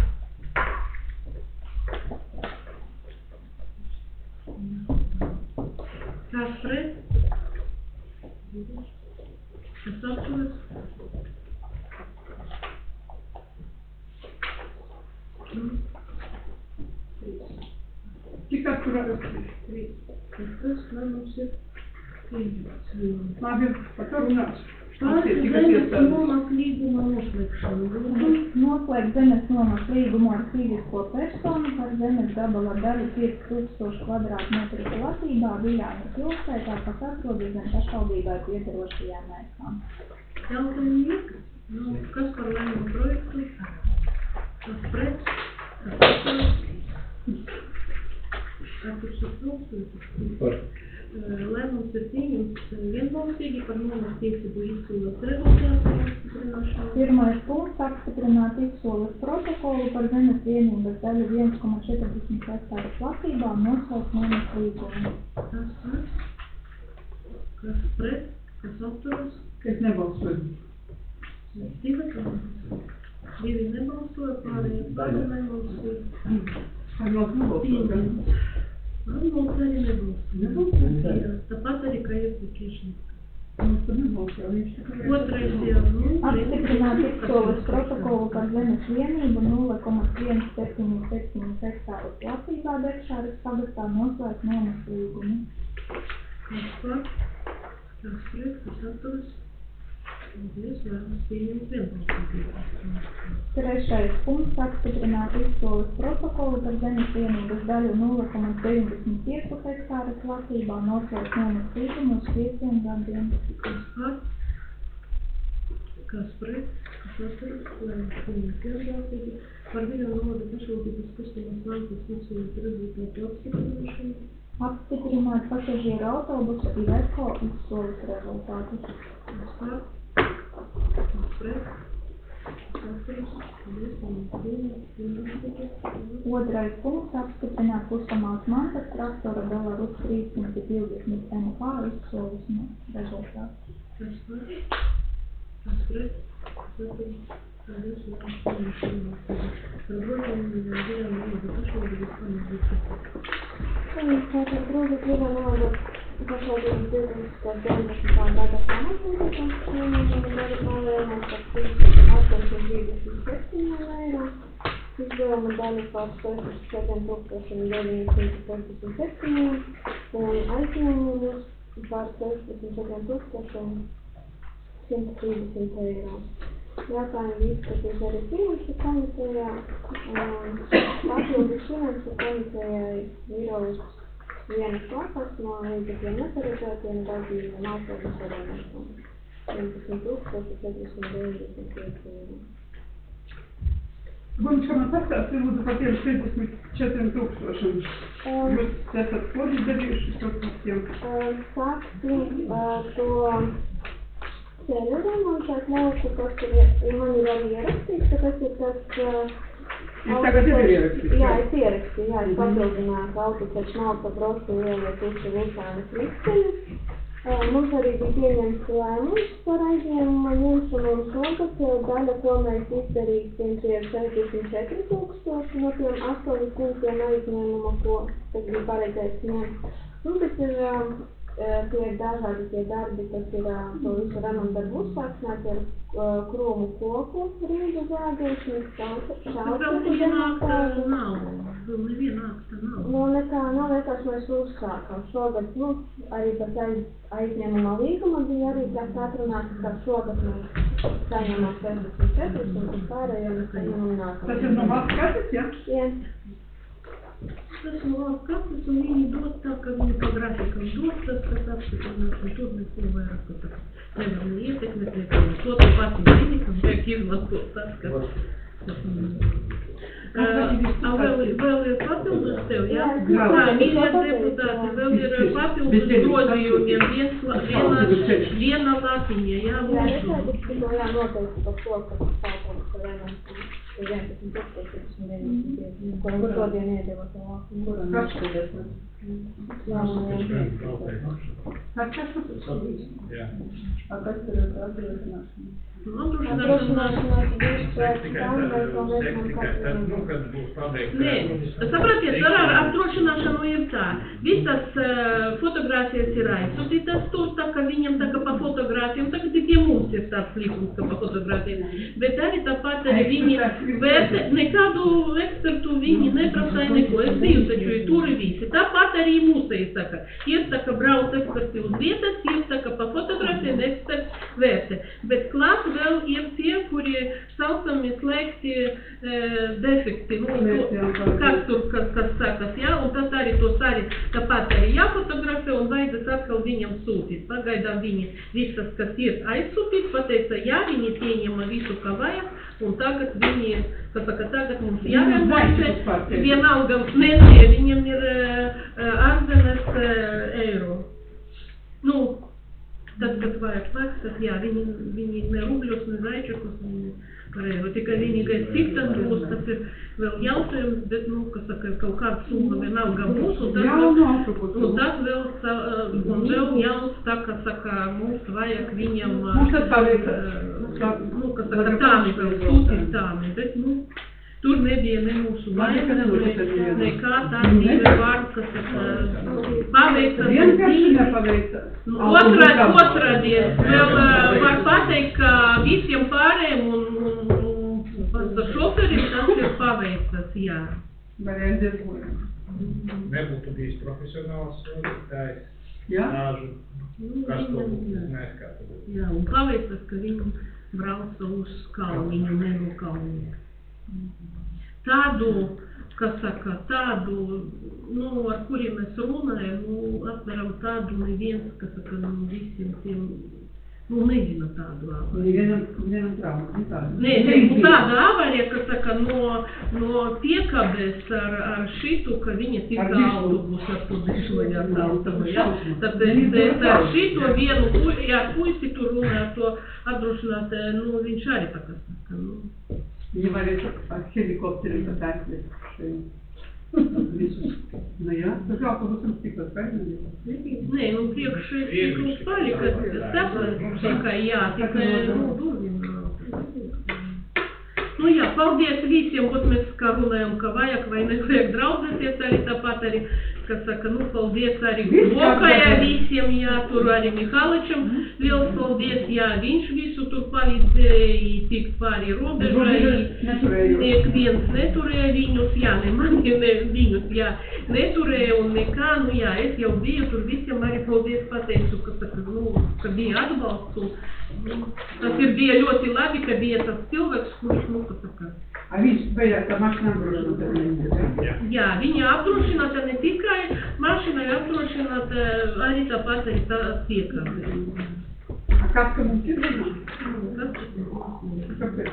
Kas pret? Kas atturas? Cik atturās? Trīs. Tas lēmums ir pieņemts. Labi, par to runās. Pāri zemes nomas līguma noslēgšanu. Noslēgt zemes nomas līgumu ar fizisko personu par zemes gabala daļu pieci tūkstoši kvadrātmetru platībā Viļāņu pilsētā, kas atrodas zem pašvaldībai piederošajām ēkām. Jautājumi? Nu, kas par lēmumu projektu? Kas pret? Kas atturas? Atturs ir tūkstoši. Lēmums ir pieņemts vienbalsīgi par nomas tiesību izsoles rezultātu apstiprināšanu. Pirmais punkts apstiprināt izsoles protokolu par zemes vienības daļu viens koma četrdesmit hektāru platībā noslēgt nomas līgumu. Kas par? Kas pret? Kas atturas? Es nebalsoju. Divi Divi nebalsoja, pārējie pārējie nebalsoja. Arnolds nebalsoja. Arnolds arī nebalsoja. Tāpat arī kā iepriekšējais. Mums tur nebalsoja, viņš tikai... Otrais jau, nu... Apstiprināt izsoles protokolu par zemes vienību nulle koma viens septiņi septiņi hektāru platībā Bekšāras pagastā noslēgt nomas līgumu. Kas par? Kas pret? Kas atturas? Paldies, lēmums pieņemts vienbalsīgi. Trešais punkts apstiprināt izsoles protokolu par zemes vienības daļu nulle koma deviņdesmit pieci hektāru platībā noslēgt nomas līgumu uz pieciem gadiem. Kas par? Kas pret? Kas atturas? Lēmums pieņemts vienbalsīgi. Par Viļāņu novada pašvaldības kustamās mantas izsoles rezultātu apstiprināšanu. Apstiprināt pasažieru autobusu Iveco izsoles rezultātus. Kas par? Kas pret? Otrais punkts apstiprināt pusamās mantas traktora Belarus trīssimt divdesmit M K izsoļus rezultātu. Kas par? Kas pret? Paldies, Работаем на деле много пошел до бесплатно. Tātad grūti gribam naudu pašvaldības divdesmit deviņdesmitā gada pamatnodokļu saņēmumu gada pārējumos par astoņsimt trīsdesmit septiņiem eiro. Izdevuma daļa par sešdesmit četriem tūkstošiem deviņsimt sešdesmit septiņiem un aizņēmumus par sešdesmit četriem tūkstošiem simt trīsdesmit eiro. Jautājumi izskatīs arī finanšu komitejā. Papildus finanšu komitejai ir uz vienas lapas no līdzekļiem neparedzētiem gadījumiem autobusu remontam. vienpadsmit tūkstoši četrdesmit deviņdesmit pieci eiro. Gunčka, man pastāsti lūdzu par tiem sešdesmit četriem tūkstošiem. Jūs esat kodus darījuši par tiem? Sāksim to ceļu remontēt lauku, kas ir, man ir arī ierakstīts, ka tas ir tas... Jūs tagad ir ierakstīts? Jā, es ierakstīju, jā, es papildināju, ka autoceļš nav pa brostu ielai pusi Vulcānas Riksteļu. Mums arī bija pieņemts lēmums par aizņēmuma ņemšanu un šogad daļa, ko mēs izdarīsim, tie ir sešdesmit četri tūkstoši no tiem astoņi punktiem aizņēmuma, ko tas bija pareizais ņemt. Nu, bet ir... Tie ir dažādi tie darbi, kas ir to visu remontu darbu uzsākšanāt, ir krūmu koku, rīgu zāģēšanas, šaušanu. Vēl neviena akta nav. Vēl neviena akta nav. Nu, nekā nav, vienkārši mēs uzsākam. Šogad, nu, arī tas aiz, aizņēmuma līguma bija arī tas atrunāts, ka šogad mēs saņemam sešdesmit četri un tas pārējo mēs saņemam nākamā. Tas ir no valsts kases, ja? Jā. Tas no valsts kases un viņi dod tā, ka viņi pa grafikam dod tas, kas apstiprinās, un tur mēs jau vairāk tā nevaram ietekmēt, nekam to te pati zini, ka vajag izmantot tas, kas tas A vēl ir papildus tev, jā? Jā, mīļie deputāti, vēl ir papildus grozījumiem viena lapiņa, jā, Jā, lūdzu. es tikko, jā, noteikti par to, ka sākums par remontu ir vienpadsmit tūkstoši deviņdesmit pieci, ko mums šodien iedeva to lapiņu. Kas tad esat? Jā, Kas tas? Jā. A kas tur ir atdrošināšana? Apdrošināšanās būs pēc tam, vai to mēs man katru Nu, kad būs pabeigts. Nē, sapratiet, ar apdrošināšanu ir tā. Visas uh, fotogrāfijas ir aizsūtītas tur, tā ka viņam tā kā pa fotogrāfijām, tā ka tikai mums ir tāds likums, ka pa fotogrāfijām. Bet arī tāpat arī viņi vērtē, nekādu ekspertu viņi neprasāja neko. Es biju taču, ir tur visi. Tāpat arī mūsēji saka. Ir tā, ka brauc eksperti uz vietas, ir tā, ka pa fotogrāfijām eksperts vērtē. Bet klāt vēl ir tie, kuri saucami slēgti e, defekti, nu, to, kas tur, kas, kas sakas, jā, un tas arī tos arī tāpat arī jāfotografē un vajadzas atkal viņam sūtīt. Pagaidām viņi visas, kas ir aizsūtīt, pateica, jā, viņi pieņema visu, kā vajag, un tagad viņi, kas saka, tagad mums jāremontē, vienalga, nē, nē, viņam ir ārzemes eiro. Nu, tad, kad vajag maksāt, jā, viņi, viņi ne rubļos, ne zaičakus, viņi pareizi, tikai vienīgais cik tad būs, tas ir vēl jautājums, bet, nu, kas saka, kaut kāda summa vienalga būs, un tas vēl, un tas vēl, un vēl jauns, tā, kas saka, mums vajag viņam, Mums tas paveica. nu, kas saka, tāmi vēl sūtīt tāmi, bet, nu, tur nebija ne mūsu laika, nekā tā dzīve vārdu, kas saka, paveica. Vienkārši nepaveica. Nu, otrā, otrādies, vēl uh, var pateikt, ka visiem pārējiem un, un, un šoferim tas ir paveicas, jā. Varianti diezgan. Nebūtu bijis profesionāls vadītājs, Jā? stāžu, Nu, kas to viņam, būtu jā. neskatu. Jā, un paveicas, ka viņi brauca uz kalniņu, ne no kalniņa. Tādu, kas saka, tādu, nu, ar kuriem mēs runājam, nu, apmēram tādu neviens, kas saka, nu, visiem tiem Nu, nezinu tādu avāriju. Nevienam, nevienam traumas, ne tādu. Nē, nē, nu tāda avārija, ka saka, no, no piekabes ar, ar šitu, ka viņa tika autobusu ar to dešojā tautavu, ja? Tad es, es ar šito vienu, pu- ja puisi tur runā to apdrošināt, nu, viņš arī tā kā saka, nu. Viņi varēja ar helikopteri pat aizliet šeit. Visus. Nu jā, tas autobusam tikko skaidrīgi. Nē, nu priekš stikls palika, steplis tikai, jā, tikai, nu, durvina. Nu jā, paldies visiem, ot mēs kā runājam, ka vajag vai nevajag draudzēties arī tāpat arī, kas saka, nu, paldies arī Lokajā visiem, jā, tur arī Mihaličam, liels paldies, jā, viņš visu tur palīdzēja tikt pāri robežai, nek viens neturēja viņus, jā, ne mani, ne viņus, jā, neturēja un nekā, nu jā, es jau biju tur visiem arī paldies pateicu, ka, saka, nu, ka bija atbalsts un nu, tas ir bija ļoti labi, ka bija tas cilvēks, kurš, nu, ka saka. A viņš bija tā mašīna apdrošināta, jā? Jā, viņa apdrošināta ne tikai mašīna, apdrošināta arī tāpat arī tā piekābe. A kas, ka mums ir vienā? Kāpēc?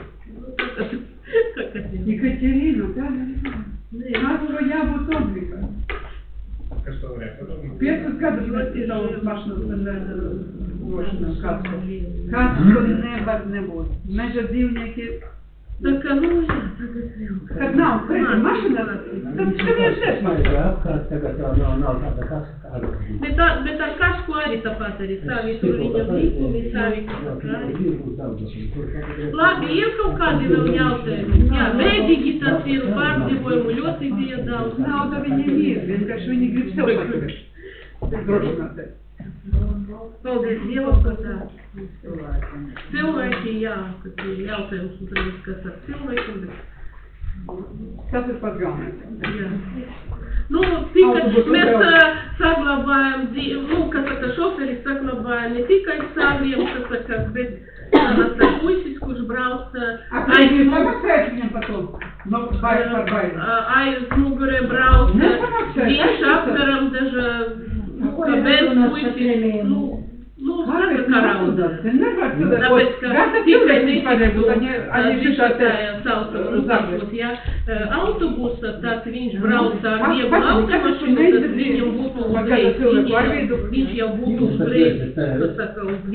Ekaterina, tā, ne? Kas to jābūt obligāti? Kas to varētu padomāt? Piecus gadus mēs savus mašinas drošinām kāds. Kāds to nevar nebūt. Meža dzīvnieki. Tā kā, nu, jā, tagad jau. Kad nav preļu mašinā, tad skaties es mašinā. Apkārt tagad jau nav, nav tāda kasa kāda. Bet, tā, bet ar kašku arī tāpat arī savi tur viņa līkumi, savi arī. Labi, ir kaut kādi vēl jautājumi. Jā, mēdīgi tas ir pārdzīvojumu ļoti bija daudz. Nauda viņiem ir, vienkārši viņi grib sev paturēt. Drošinātē. Paldies Dievam, ka tā. Cilvēki, jā, kad ir jautājums, un tad kas ar cilvēkiem, bet... Tas ir pats galvenais. Jā. Nu, tikai mēs uh, saglabājam, nu, kas saka, šoferis saglabāja ne tikai saviem, kas saka, bet tas ir puisis, kurš brauc aiz samaksājot viņam par to? No, bail par bail. Aiz mugurē brauc, viņš apveram daža, ka bez puisis, nu, nu, saka, kā raudās. Tāpēc, ka tikai netiku ziņotāja saucamu ja, autobusa, tad viņš brauc ar vienu automašīnu, tad viņam būtu uzreiz, viņam, viņš jau būtu uzreiz, kas saka, uz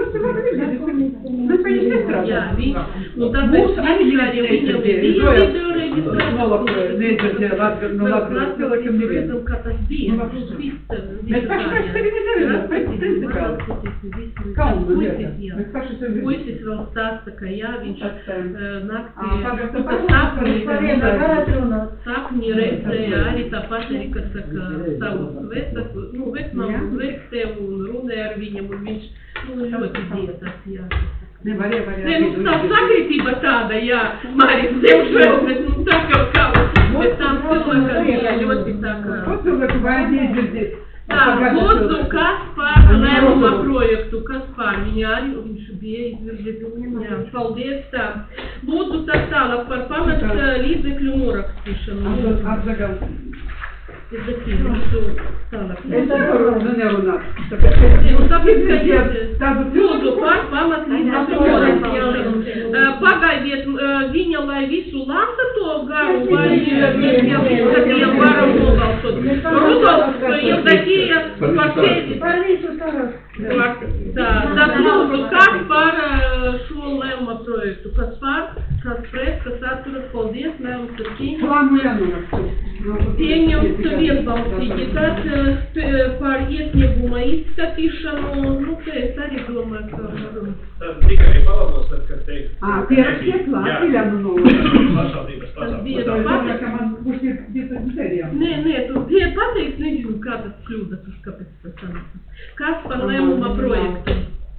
vietas. Jā, viņš, nu tāpēc viņš arī viņam bija video reģistrācija, mēs redzam, ka tas bija, uz visu, Mēs paši pēc tevi nedarījām, pēc principāli. Kalnu lieta. Mēs paši tevi Puisis vēl stāsta, ka jā, viņš naktī, pagastu, ka sapni, sapni redzēja arī tāpat arī, kas saka, savus vecākus, nu, vecmāmus vectevu un runāja ar viņam, un viņš, nu, ļoti bija tas, jā. Ne, varēja, varēja. Ne, nu, tā sakritība tāda, jā, Marijas diemžēl, bet, nu, tā kā kā, bet tam cilvēkam bija ļoti tā kā. Ko cilvēku vajag iedzirdīt? Tā, lūdzu, kas par lēmuma projektu, kas par viņa arī, viņš bija izvirzīts, jā, paldies tā. Lūdzu, tā tālāk par pamat līdzekļu norakstīšanu. Apzagam. Es datīju, lūdzu, tālāk. Es varu nerunāt. Nu, tāpēc, ka ir, Tādu lūdzu, par pamat līdzekļu norakstīšanu. Pagaidiet, viņa, lai visu lasa to garu, vai mēs jau izskatījām varam nobalsot. Rudolf, Jevdokija, par tevi. Par visu sarakstu. Tā, tad lūdzu, kas par šo lēmuma projektu, kas par, kas pret, kas atturas, paldies, lēmums ir pieņemts. Plānu jānorakstu. Pieņemts vienbalsīgi, tad par iesnieguma izskatīšanu, nu, te es arī domāju, ka varam. Tad tikai palabos, tad, kad teikt. Ā, pieraksties klāt, jānorakstu. Pašvaldības Tas bija pasākums. Es domāju, ka man būs piecas sērijām. Nē, nē, tu bija pateiks, nezinu, kā tas kļūdas, uz kāpēc tas sanāca. Kas par lēmuma projektu?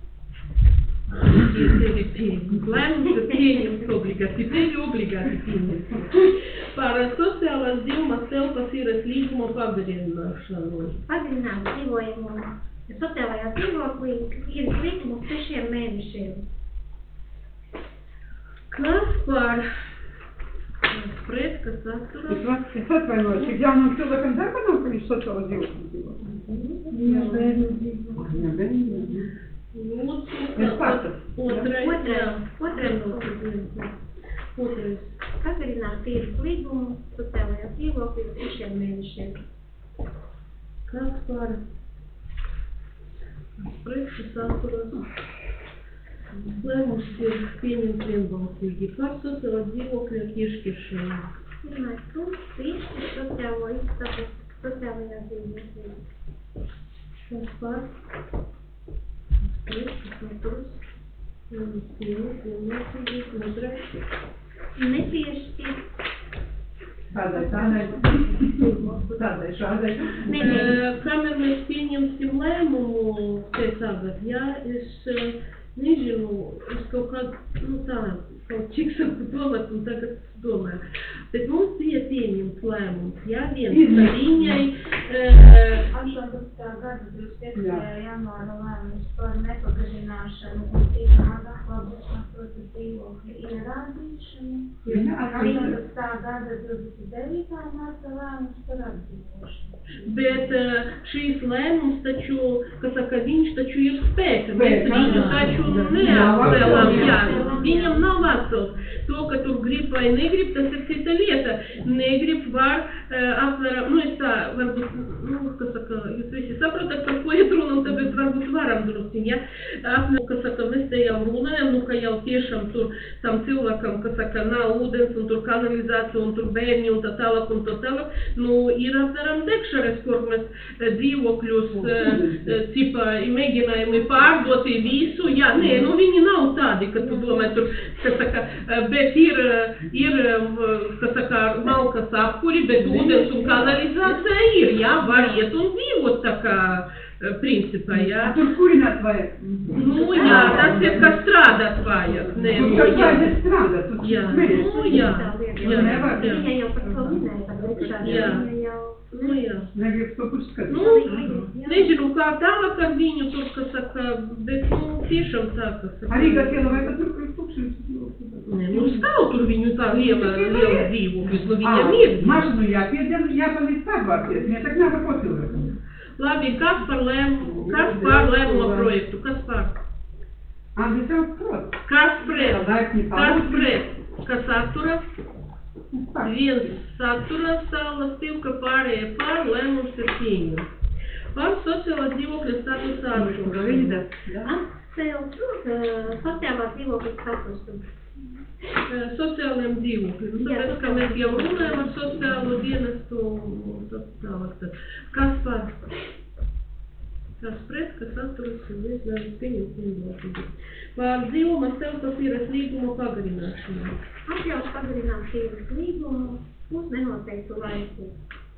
Lēmums ir pieņemts obligāti, tevi obligāti pieņemts. Par sociālās dzīvumas telpas īres līguma pagarināšanu. Pagarināt dzīvojumu sociālajā dzīvoklī īres līgumu uz sešiem mēnešiem. Kas par pret, kas atturas? Es, va- es atvainojos, cik jaunam cilvēkam darba nav, ka viņš sociālā dzīvokļa dzīvo. Jā, bērnu dzīvo. Jā, bērnu dzīvo. Lūdzu, Es mēnešiem. Kas par pret, kas atturas. Lēmums ir pieņemts vienbalsīgi par sociālā dzīvokļa piešķiršanu. Pirmais punkts - piešķir sociālo istabu sociālajā dzīvoklī. Kas par pret, kas atturas. Lēmums pieņemts vienbalsīgi. Otrais. Nepiešķir. Tādai, tādai, tādai, šādai. Eh, Kamēr mēs pieņemsim lēmumu te tagad, ja es eh, nezinu, es kaut kādu, nu tā, kaut cik saku domāt, un tagad domāju. Bet mums bija pieņemts lēmums, ja viens par viņai, eh, astoņpadsmitā gada divdesmit piektajā janvāra lēmums par nepagaļināšanu un citām atklāšanas dzīvokļa ierādīšanu. astoņpadsmitā gada divdesmit devītā marta lēmums par atdzīvošanu. bet eh, šīs lēmums taču, kas saka, viņš taču ir spēka, mēs viņu taču neatcēlam, jā, viņam nav atcelt. To, ka tur grib vai negrib, tas ir cita lieta. Negrib var uh, apvēram, nu es tā, varbūt, nu, kas saka, jūs visi saprotat, par ko iet runa, un tāpēc varbūt varam drusciņ, ja? Apvēram, kas saka, mēs te jau runājam, nu, ka jau tiešām tur tam cilvēkam, kas saka, nav ūdens, un tur kanalizācija, un tur bērni, un tā tālāk, un tā tālāk, nu, ir apvēram dekšares, kur mēs dzīvokļus, uh, cipa, mēģinājumi pārdoti visu, jā, nē, nu, viņi nav tādi, ka tu domā, tur, kas saka, bet ir, ir, kas saka, malkas apkuri, bet ūdens un kanalizācija ir, jā, var iet un dzīvot tā kā principā, jā. Tur kurināt vajag. Nu, jā, tas ir, ka strādāt vajag, nē, Tur nu, kas jā. vajag strādāt, tu Jā, smējies. nu, jā, jā, Nevar. jā, Viņa jau par to minēja, par dekšanu, Jā. viņa jau, nu, jā. Negrib to puskatīt. Nu, nezinu, kā tālāk ar viņu tur, kas saka, bet, nu, tiešām tā, kas saka. Arī gatēla vai pat tur kur tukšums. Nē, nu, stāv tur viņu tā liela, liela dzīvokļus, nu, viņam ir. Mašinu jāpiedien, jāpalīdz pārvārties, ne tak nav par ko cilvēkam. Labi, kas par lēmumu, kas par lēmuma projektu, kas par? Andri tev prot. Kas pret? Laipni Kas palūdzi. pret? Kas atturas? Viens atturas, Saulas Tivka, pārējie par, lēmums ir pieņemts. Par sociālā dzīvokļa statusu atšķirību. atcelt uh, sociālā dzīvokļa statusu. Sociālajiem dzīvokļiem. Jā, Tāpēc, ka mēs jau runājam ar sociālo dienestu un tā tālāk. tad. Kas par? Kas pret, kas atturas un vislēmums pieņemt vienbalsīgi. Par dzīvuma stelpapīras līguma pagarināšanu. Atļaus pagarināt dzīves līgumu uz nenoteiktu laiku.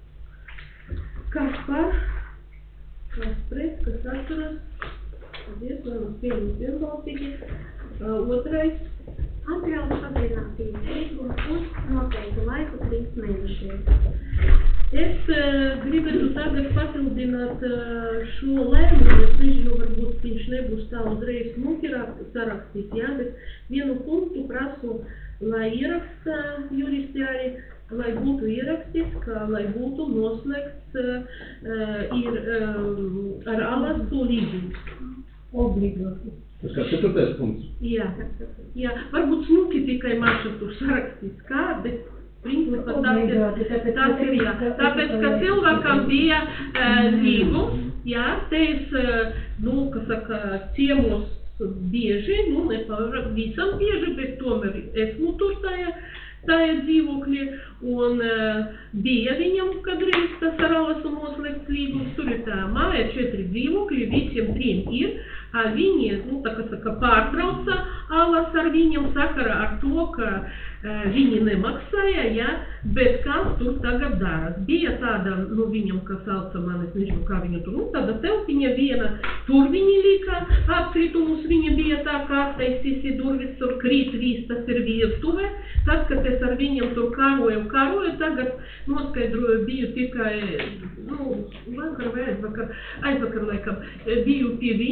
Kas par? Kas pret, kas atturas? Vislēmums pieņemt vienbalsīgi. Uh, Otrais. Atļaus pagarināt dzīves līgumu uz noteiktu laiku trīs mēnešiem. Es uh, gribētu tagad papildināt uh, šo lēmumu, es nezinu, varbūt viņš nebūs tā uzreiz muki sarakstīts, jā, bet vienu punktu prasu, lai ieraksta juristi arī, lai būtu ierakstīts, ka lai būtu noslēgts uh, ir um, ar alastu līgums. Obligāti. Tas kā ceturtais punkts. Jā, jā, varbūt smuki tikai maša tur sarakstīts kā, bet principā tas ir, tas ir, jā. Tāpēc, ka cilvēkam bija uh, līgums, jā, te es, uh, nu, kas saka, ciemos bieži, nu, ne pa visam bieži, bet tomēr esmu tur tajā, tajā dzīvokļi, un uh, bija viņam kadreiz tas ar alasu noslēgts līgums, tur ir tā māja, četri dzīvokļi, visiem trim ir, a viņi, nu, tā kā saka, pārtrauca alas ar viņam sakarā ar to, ka uh, viņi nemaksāja, ja, bet kas tur tagad daras. Bija tāda, nu, viņam, kas sauca man, es nezinu, kā viņu tur, nu, tāda telpiņa viena, tur viņi lika atkritumus, viņa bija tā, kā attaisīsi durvis, tur krīt viss, tas ir virtuve, tad, kad es ar viņam tur karoju, karoju, tagad noskaidroju, biju tikai, nu, vakar vai aizvakar, aizvakar laikam, biju pie viņam, tad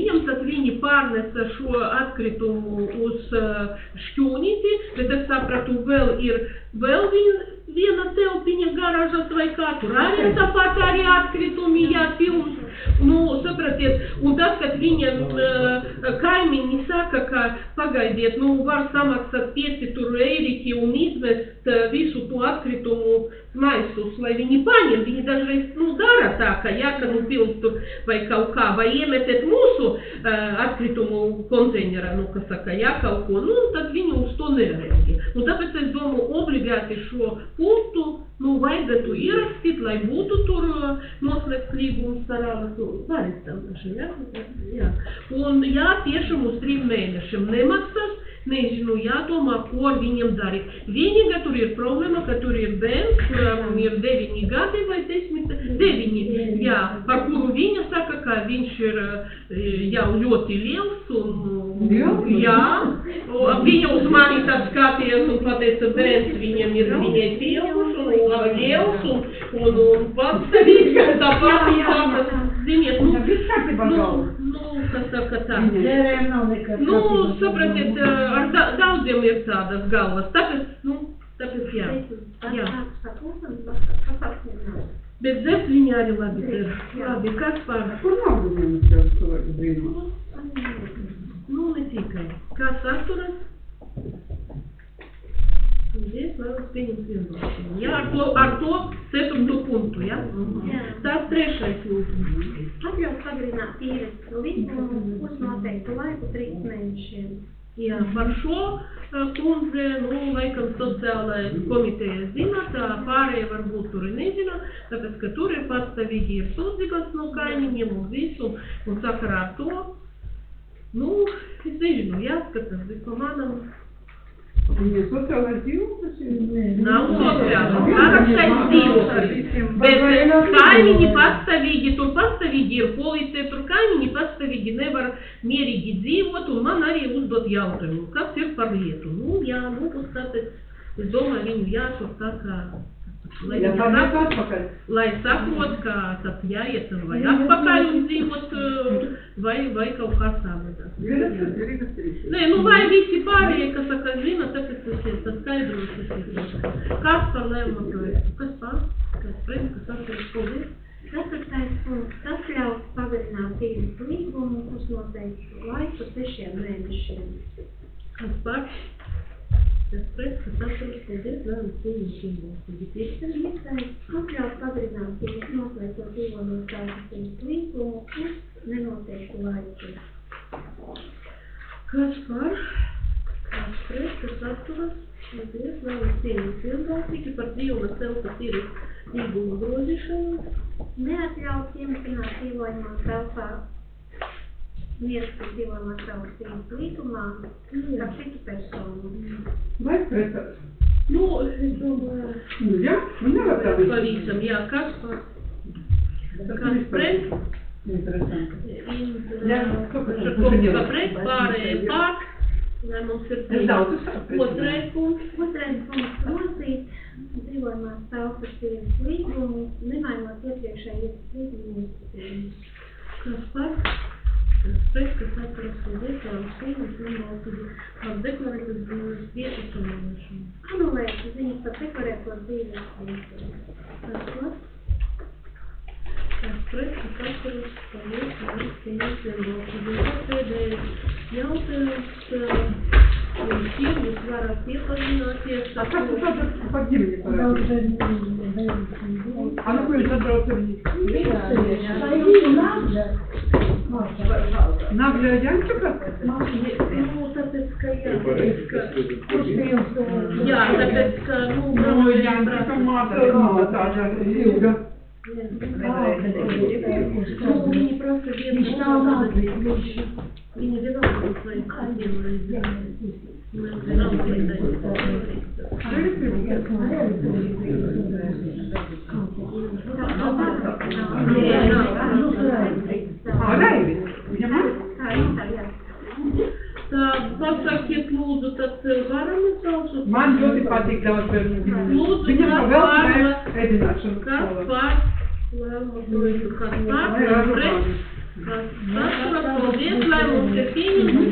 viņi pārnesa šo atkritumu uz uh, šķūnīti, bet es sapratu, vēl ir vēl vien, viena telpiņa garāžas vai kā, tur arī tāpat arī atkritumi jāpilns. Nu, sapratiet, un tad, kad viņam uh, kaimiņi saka, ka pagaidiet, nu, var samaksāt pieci tur eiriki un izvest uh, visu to atkritumu maisus, lai viņi paņem, viņi dažreiz, nu, dara tā, ka jākanu pilns tur vai kaut kā, vai iemetet mūsu uh, atkritumu konteinerā, nu, kas saka, jā, kaut ko, nu, tad viņi uz to nereaģē. Nu, tāpēc es domāju, obligāti šo punktu, nu, vajadzētu ierakstīt, lai būtu tur uh, noslēgts līgums ar ārstu pāristāvnašu, jā? Jā. Un jā, tiešām uz trim mēnešiem nemaksās, nezinu, jādomā, ko ar viņiem darīt. Vienīgā tur ir problēma, ka tur ir bērns, kuram ir deviņi gadi vai desmit, deviņi, jā, par kuru viņa saka, ka viņš ir jau ļoti liels un, jā, viņa uz mani tad skatījās un pateica, bērns viņam ir viņai pieauguši un liels un, un, un patstarīgs, ka tāpat jāpas, ziniet, nu, nu, nu, kas saka tā. Nu, sapratiet, ar da daudziem ir tādas galvas, tāpēc, nu, tāpēc jā. Jā. Bet dzert viņa arī labi der. Labi, kas par? Kur naudu viņam cilvēku zināt? Nu, ne tikai. Kas atturas? Здесь надо пенить vienbalsīgi. Jā, ar to, ar to ceturto punktu, jā? Jā. Tas trešais lūgums. Atļaut pagarināt tīres likumu uz noteiktu laiku trīs mēnešiem. Jā, par šo kundze, nu, laikam sociālai komiteja zina, tā pārējie varbūt tur nezina, tāpēc, ka tur ir pastāvīgi ir sūdzības no kaimiņiem un visu, un sakarā ar to, nu, es nezinu, jāskatās, bet pa manam. Viņa sociālais dzīvoklis ir? Nav sociālais, sarakstais dzīvoklis, bet kaimiņi pastāvīgi, tur pastāvīgi ir policija, tur kaimiņi pastāvīgi nevar mierīgi dzīvot, un man arī uzdot jautājumu, kas ir par lietu. Nu, jā, nu, tas tāpēc, es domāju, viņu jāsot tā kā, lai, Jā, saprot, atpakaļ. lai saprot, ka tad jāiet vai atpakaļ un dzīvot, vai, vai kaut kā savādāk. Nē, nu vai visi pārējie, kas saka, zina, tāpēc tas ir tas skaidros, tas ir. Kas par lēmumu projektu? Kas par? Kas pret, kas atceras, paldies? Ceturtais punkts. Tas ļaus pagarināt tīres līgumu uz noteiktu laiku sešiem mēnešiem. Kas par? Kas pret, kas atceras, paldies? Lēmums pieņemšiem balsīgi. Piektais. Atļaut pagarināt tīres noslēgto dzīvojumu tīres līgumu uz nenoteiktu laiku. Kas par? Kas pret, kas atturas? Paldies, lēmums pieņemts vienbalsīgi par dzīvuma telpa tīres līguma grozīšanu. Neatļaut iemetināt dzīvojumā telpā miestu dzīvojumā telpas tīres līgumā kā citu personu. Vai pretās? Nu, es domāju, Nu, jā, nu nevar tā visu. pavisam, jā, kas par? Kas pret? Interesanti. Jā, ka pret pārējie pār, lai mums ir Es daudz esmu. otrais punkts. Otrais punkts grozīt dzīvojumās telpas tīres līgumu, nemainot iepriekšējos līgumus. Kas par? Kas pret, kas atturas paldies, lēmums pieņemts vienbalsīgi par deklarētas dzīves vietas anulēšanu. Anulēt ziņas par deklarēto dzīves vietu. Kas par? Kas pret, kas atturas paldies, lēmums pieņemts vienbalsīgi. Un pēdējais jautājums, jums jūs varat iepazināties А ar как to. вы тоже по гимне порадите? А ну вы задротили. Наглая Янчика? Nu, tāpēc, ka jā, tāpēc, ka, jā, tāpēc, ka, nu, Ну, brāļi, Янчика мата, мама tāda ilga. nu, viņi prasa vienu reizi, viņi vienalga būs vajag vienu reizi. Mēs vienalga А, Райвис, viņa man? Tā ir tā, jā. Tā, pasakiet, lūdzu, tad varam izsaukt? Man ļoti patīk daudz bērnu ģimenes. Lūdzu, Viņam kas vēl par? vajag ēdināšanu Kas skolā. par? Lēmumu projektu, kas par? Vai Kas ar pret? rokām? Kas, kas, paldies, lēmums ir pieņemts.